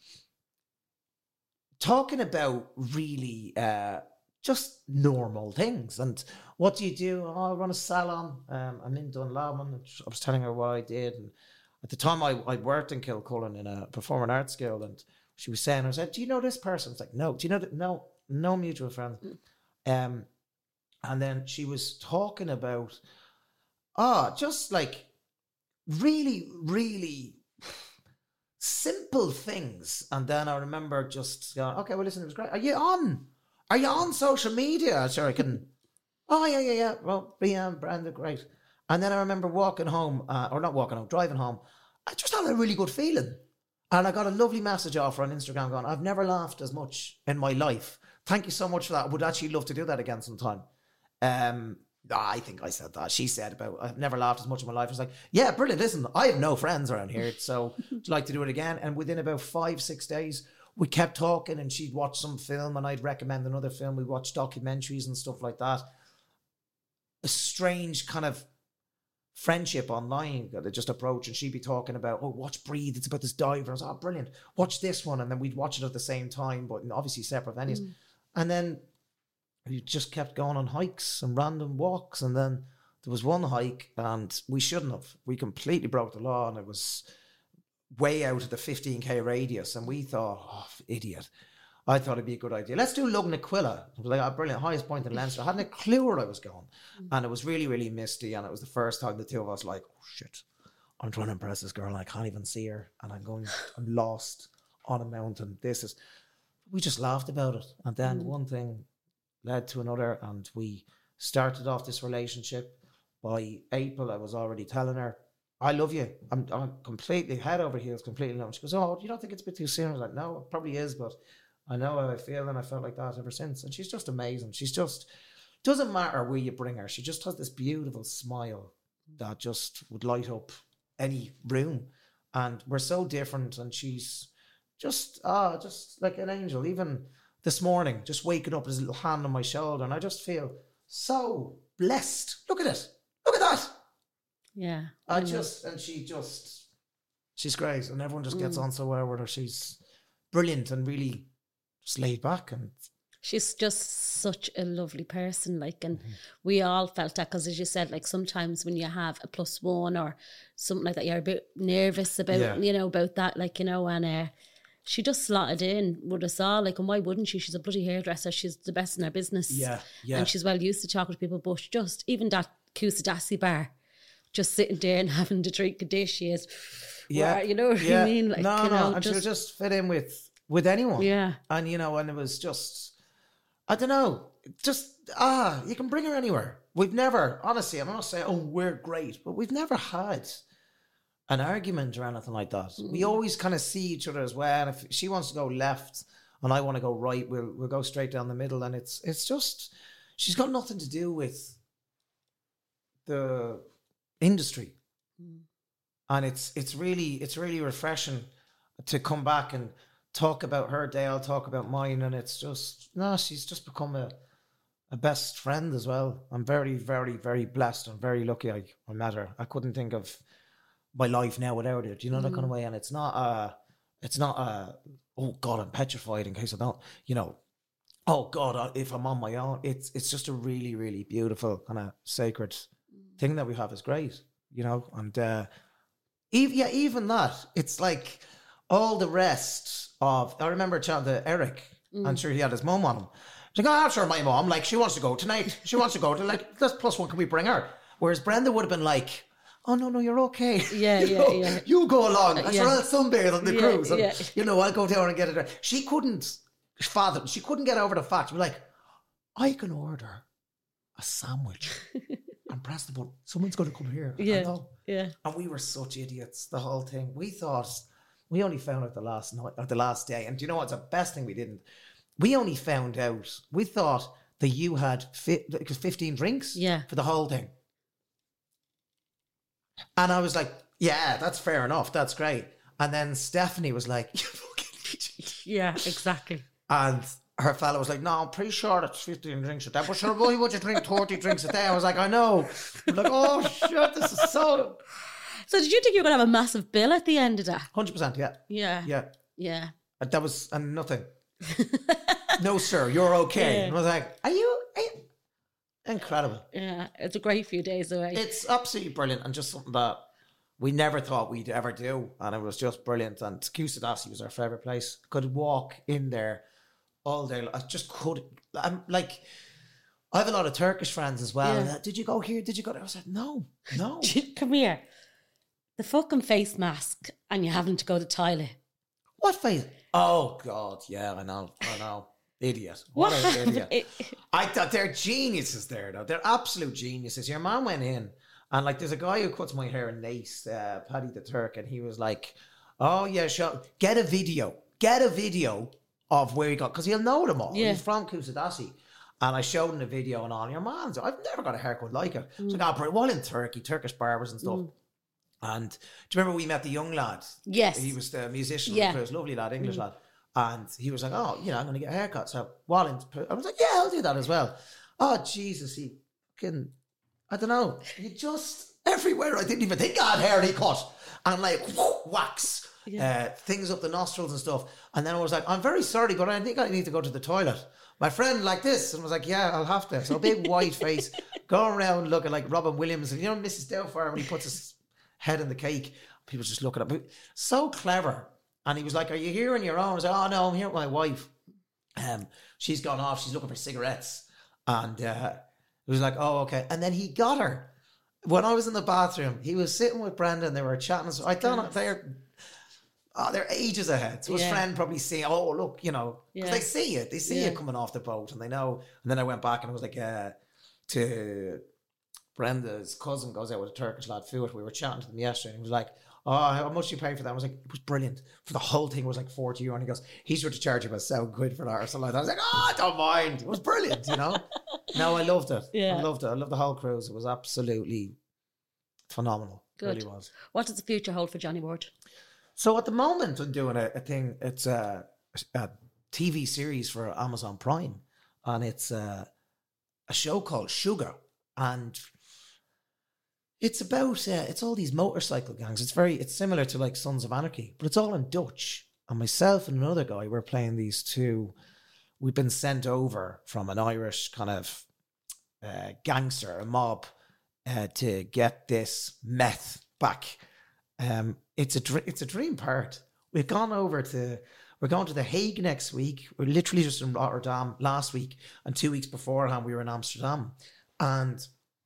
about really just normal things. And what do you do? Oh, I run a salon. I'm in Dunlavin. I was telling her what I did. And at the time, I worked in Kilcullen in a performing arts school, and she was saying, I said, do you know this person? It's like, no. Do you know that? No mutual friends. And then she was talking about, just like really, really simple things. And then I remember just going, okay, well, listen, it was great. Are you on social media? Sure, I can. Oh, yeah. Well, yeah, Brenda, great. And then I remember walking home, driving home. I just had a really good feeling. And I got a lovely message off her on Instagram going, I've never laughed as much in my life. Thank you so much for that. I would actually love to do that again sometime. I think I said that. She said about, I've never laughed as much in my life. I was like, yeah, brilliant. Listen, I have no friends around here. So would you like to do it again? And within about 5-6 days, we kept talking and she'd watch some film and I'd recommend another film. We watched documentaries and stuff like that. A strange kind of friendship online that I just approach, and she'd be talking about, watch Breathe, it's about this diver. I was brilliant, watch this one, and then we'd watch it at the same time, but obviously separate venues. And then we just kept going on hikes and random walks, and then there was one hike and we shouldn't have, we completely broke the law, and it was way out of the 15k radius, and we thought, idiot, I thought it'd be a good idea. Let's do Lugnaquilla. I was like, brilliant, highest point in Leinster. I hadn't a clue where I was going. And it was really, really misty. And it was the first time the two of us like, oh shit, I'm trying to impress this girl and I can't even see her. And I'm lost on a mountain. We just laughed about it. And then one thing led to another. And we started off this relationship. By April, I was already telling her, I love you. I'm completely head over heels, completely in love. She goes, you don't think it's a bit too soon? I was like, no, it probably is, but I know how I feel, and I felt like that ever since. And she's just amazing. She's just, doesn't matter where you bring her. She just has this beautiful smile that just would light up any room. And we're so different. And she's just like an angel. Even this morning, just waking up with his little hand on my shoulder. And I just feel so blessed. Look at it. Look at that. Yeah. She's great. And everyone just gets on so well with her. She's brilliant and really just laid back, and she's just such a lovely person, like, and we all felt that, because as you said, like, sometimes when you have a +1 or something like that, you're a bit nervous about about that, like, and she just slotted in with us all, like, and why wouldn't she? She's a bloody hairdresser, she's the best in her business, and she's well used to talking to people. But just even that Coosadassie bar, just sitting there and having to drink a dish, she is you know what I mean, like, and she'll just fit in with anyone. Yeah. And, and it was just, I don't know, just, you can bring her anywhere. We've never, honestly, I'm not saying, we're great, but we've never had an argument or anything like that. We always kind of see each other as well. And if she wants to go left and I want to go right, we'll go straight down the middle. And it's just, she's got nothing to do with the industry. And it's really refreshing to come back and talk about her day, I'll talk about mine, and it's just, she's just become a best friend as well. I'm very, very, very blessed and very lucky I met her. I couldn't think of my life now without it, that kind of way. And it's not oh God, I'm petrified in case I don't, oh God, if I'm on my own. It's just a really, really beautiful kind of sacred thing that we have. Is great, and even that, it's like all the rest of, I remember chatting to Eric, I'm sure he had his mum on him. He's like, I'm sure my mum, like, she wants to go tonight. She wants to go to, like, this +1, can we bring her? Whereas Brenda would have been like, oh, no, you're okay. Yeah, yeah. You go along. I said, I'll sunbathe on the cruise. And, yeah. I'll go down and get it. She couldn't fathom. She couldn't get over the fact. She was like, I can order a sandwich and press the button. Someone's going to come here. Yeah. And we were such idiots, the whole thing. We thought, we only found out the last night, or the last day. And do you know what's the best thing we didn't? We only found out, we thought that you had 15 drinks for the whole thing. And I was like, yeah, that's fair enough. That's great. And then Stephanie was like, you fucking idiot. Yeah, exactly. And her fella was like, no, I'm pretty sure that's 15 drinks a day. But sure, why would you drink 30 drinks a day? I was like, I know. I'm like, oh, shit, this is so... So did you think you were going to have a massive bill at the end of that? 100%, yeah. Yeah. Yeah. That was nothing. No, sir, you're okay. Yeah. And I was like, are you? Incredible. Yeah, it's a great few days away. It's absolutely brilliant and just something that we never thought we'd ever do. And it was just brilliant. And Kusadasi was our favourite place. Could walk in there all day. I just could. I'm like, I have a lot of Turkish friends as well. Yeah. Did you go here? Did you go there? I was like, no. Come here. The fucking face mask and you having to go to the toilet. What face? Oh, God. Yeah, I know. Idiot. What an idiot. I thought they're geniuses there, though. They're absolute geniuses. Your man went in and, like, there's a guy who cuts my hair in Nace, Paddy the Turk, and he was like, oh, yeah, sure. Get a video of where he got, because he'll know them all. Yeah. He's from Kusadasi. And I showed him the video and all. Your man's, I've never got a haircut like it. So I got well in Turkish barbers and stuff. And do you remember we met the young lad? Yes. He was the musician. Yeah. He was a lovely lad, English lad. And he was like, oh, I'm going to get a haircut. So I was like, yeah, I'll do that as well. Oh, Jesus, I don't know. He just, everywhere. I didn't even think I had hair he cut. And like, wax, things up the nostrils and stuff. And then I was like, I'm very sorry, but I think I need to go to the toilet. My friend like this. And was like, yeah, I'll have to. So a big white face, going around looking like Robin Williams. And Mrs. Doubtfire, when he puts his head in the cake, people just looking at me. So clever. And he was like, are you here on your own? I was like, oh no, I'm here with my wife. She's gone off, she's looking for cigarettes. And he was like, oh, okay. And then he got her. When I was in the bathroom, he was sitting with Brenda and they were chatting. So I don't know, they're ages ahead. So his friend probably saying, oh, look, because they see it. They see you coming off the boat and they know. And then I went back and I was like, to Brenda's cousin goes out with a Turkish lad, Fuat. We were chatting to them yesterday and he was like, oh, how much do you pay for that? I was like, it was brilliant. For the whole thing, it was like €40. And he goes, he's sure to charge you about £7 for that or something like that. I was like, I don't mind. It was brilliant, No, I loved it. Yeah. I loved it. I loved the whole cruise. It was absolutely phenomenal. Good. It really was. What does the future hold for Johnny Ward? So at the moment, I'm doing a thing. It's a TV series for Amazon Prime. And it's a show called Sugar. And it's about, it's all these motorcycle gangs. It's similar to like Sons of Anarchy, but it's all in Dutch. And myself and another guy, we're playing these two. We've been sent over from an Irish kind of gangster, a mob, to get this meth back. It's a dream part. We're going to The Hague next week. We're literally just in Rotterdam last week, and 2 weeks beforehand we were in Amsterdam. And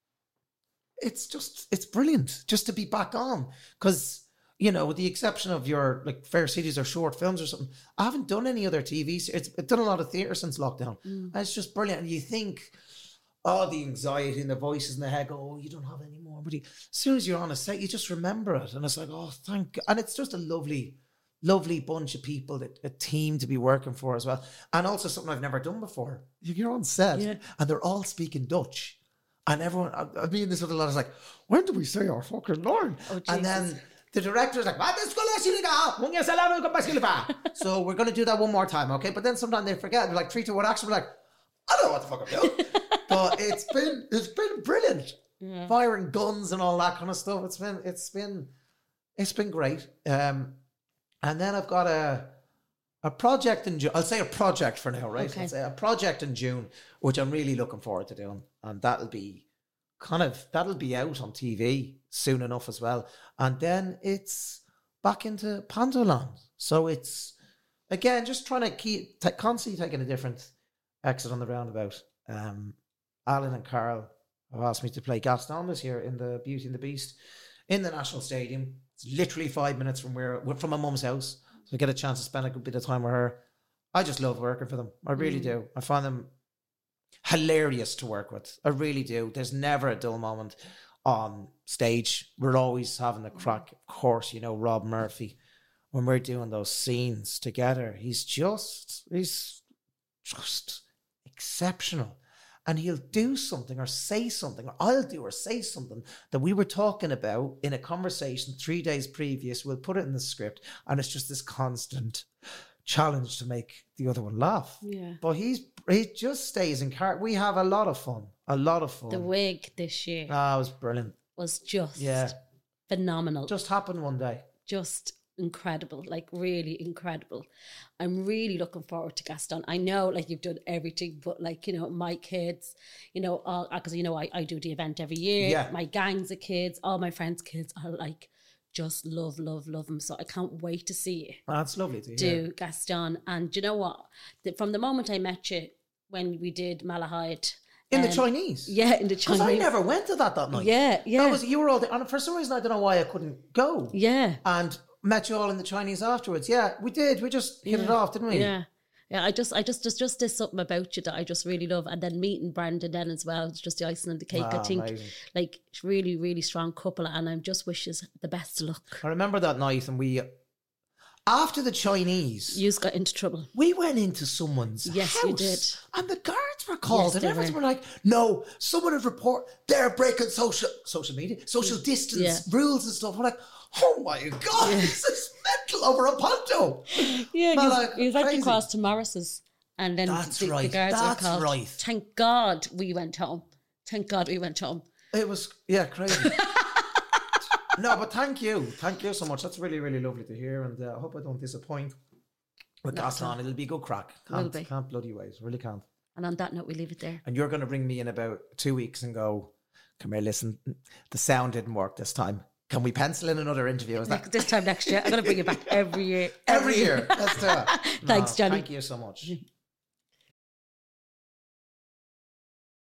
it's brilliant just to be back on, because with the exception of your like Fair Cities or short films or something, I haven't done any other TV series. I've done a lot of theatre since lockdown. And it's just brilliant. And you think, the anxiety and the voices in the head go, oh, you don't have any more. But as soon as you're on a set, you just remember it, and it's like, oh, thank God. And it's just a lovely bunch of people, a team to be working for as well, and also something I've never done before. You're on set, and they're all speaking Dutch. And everyone, I mean, this with a lot is like, when do we say our fucking line? Oh, and then the director's like, so we're going to do that one more time, okay? But then sometimes they forget. They're like, 3, 2, 1 action. We're like, I don't know what the fuck I'm doing. But it's been brilliant. Yeah. Firing guns and all that kind of stuff. It's been great. And then I've got a project in June. I'll say a project for now, right? Okay. I'll say a project in June, which I'm really looking forward to doing. And that'll be out on TV soon enough as well. And then it's back into Pantoland. So it's, again, just trying to keep constantly taking a different exit on the roundabout. Alan and Carl have asked me to play Gaston this year in the Beauty and the Beast in the National Stadium. It's literally 5 minutes from my mum's house. So I get a chance to spend a good bit of time with her. I just love working for them. I really do. I find them hilarious to work with. I really do. There's never a dull moment on stage. We're always having a crack. Of course, you know, Rob Murphy, when we're doing those scenes together, he's just exceptional. And he'll do something or say something, or I'll do or say something that we were talking about in a conversation 3 days previous. We'll put it in the script, and it's just this constant challenge to make the other one laugh. Yeah. But he just stays in character. We have a lot of fun. The wig this year. It was brilliant. Was just phenomenal. Just happened one day. Just incredible, like really incredible. I'm really looking forward to Gaston. I know, like, you've done everything, but, like, you know, my kids, you know, because, you know, I do the event every year. Yeah. My gangs of kids, all my friends' kids are like, just love them. So I can't wait to see you. That's lovely to hear. Do Gaston. And you know what? From the moment I met you when we did Malahide. In the Chinese? Yeah, in the Chinese. Because I never went to that night. Yeah. You were all there. And for some reason, I don't know why I couldn't go. Yeah. And met you all in the Chinese afterwards. Yeah, we did. We just hit it off, didn't we? Yeah. I just there's something about you that I just really love. And then meeting Brandon then as well, it's just the icing on the cake. I think amazing. Like really, really strong couple, and I just wish you the best of luck. I remember that night, and we, after the Chinese, You got into trouble. we went into someone's Yes, house. you did. And the guards were called, Yes, and they everyone were. were like, no, someone would report, they're breaking social distance rules and stuff. I'm like, oh my God, this is mental over a poncho. Yeah, he was actually crazy. crossed to Morris's, and then the guards were called. Right. Thank God we went home. It was, crazy. No, but thank you so much. That's really, really lovely to hear, and I hope I don't disappoint with Gaston. It'll be a good crack. Can't bloody wait, really can't. And on that note, we leave it there. And you're going to bring me in about 2 weeks and go, come here, listen, the sound didn't work this time. Can we pencil in another interview? Is that This time next year, I'm going to bring you back every year. every year? Let's do it. Thanks, Johnny. Thank you so much.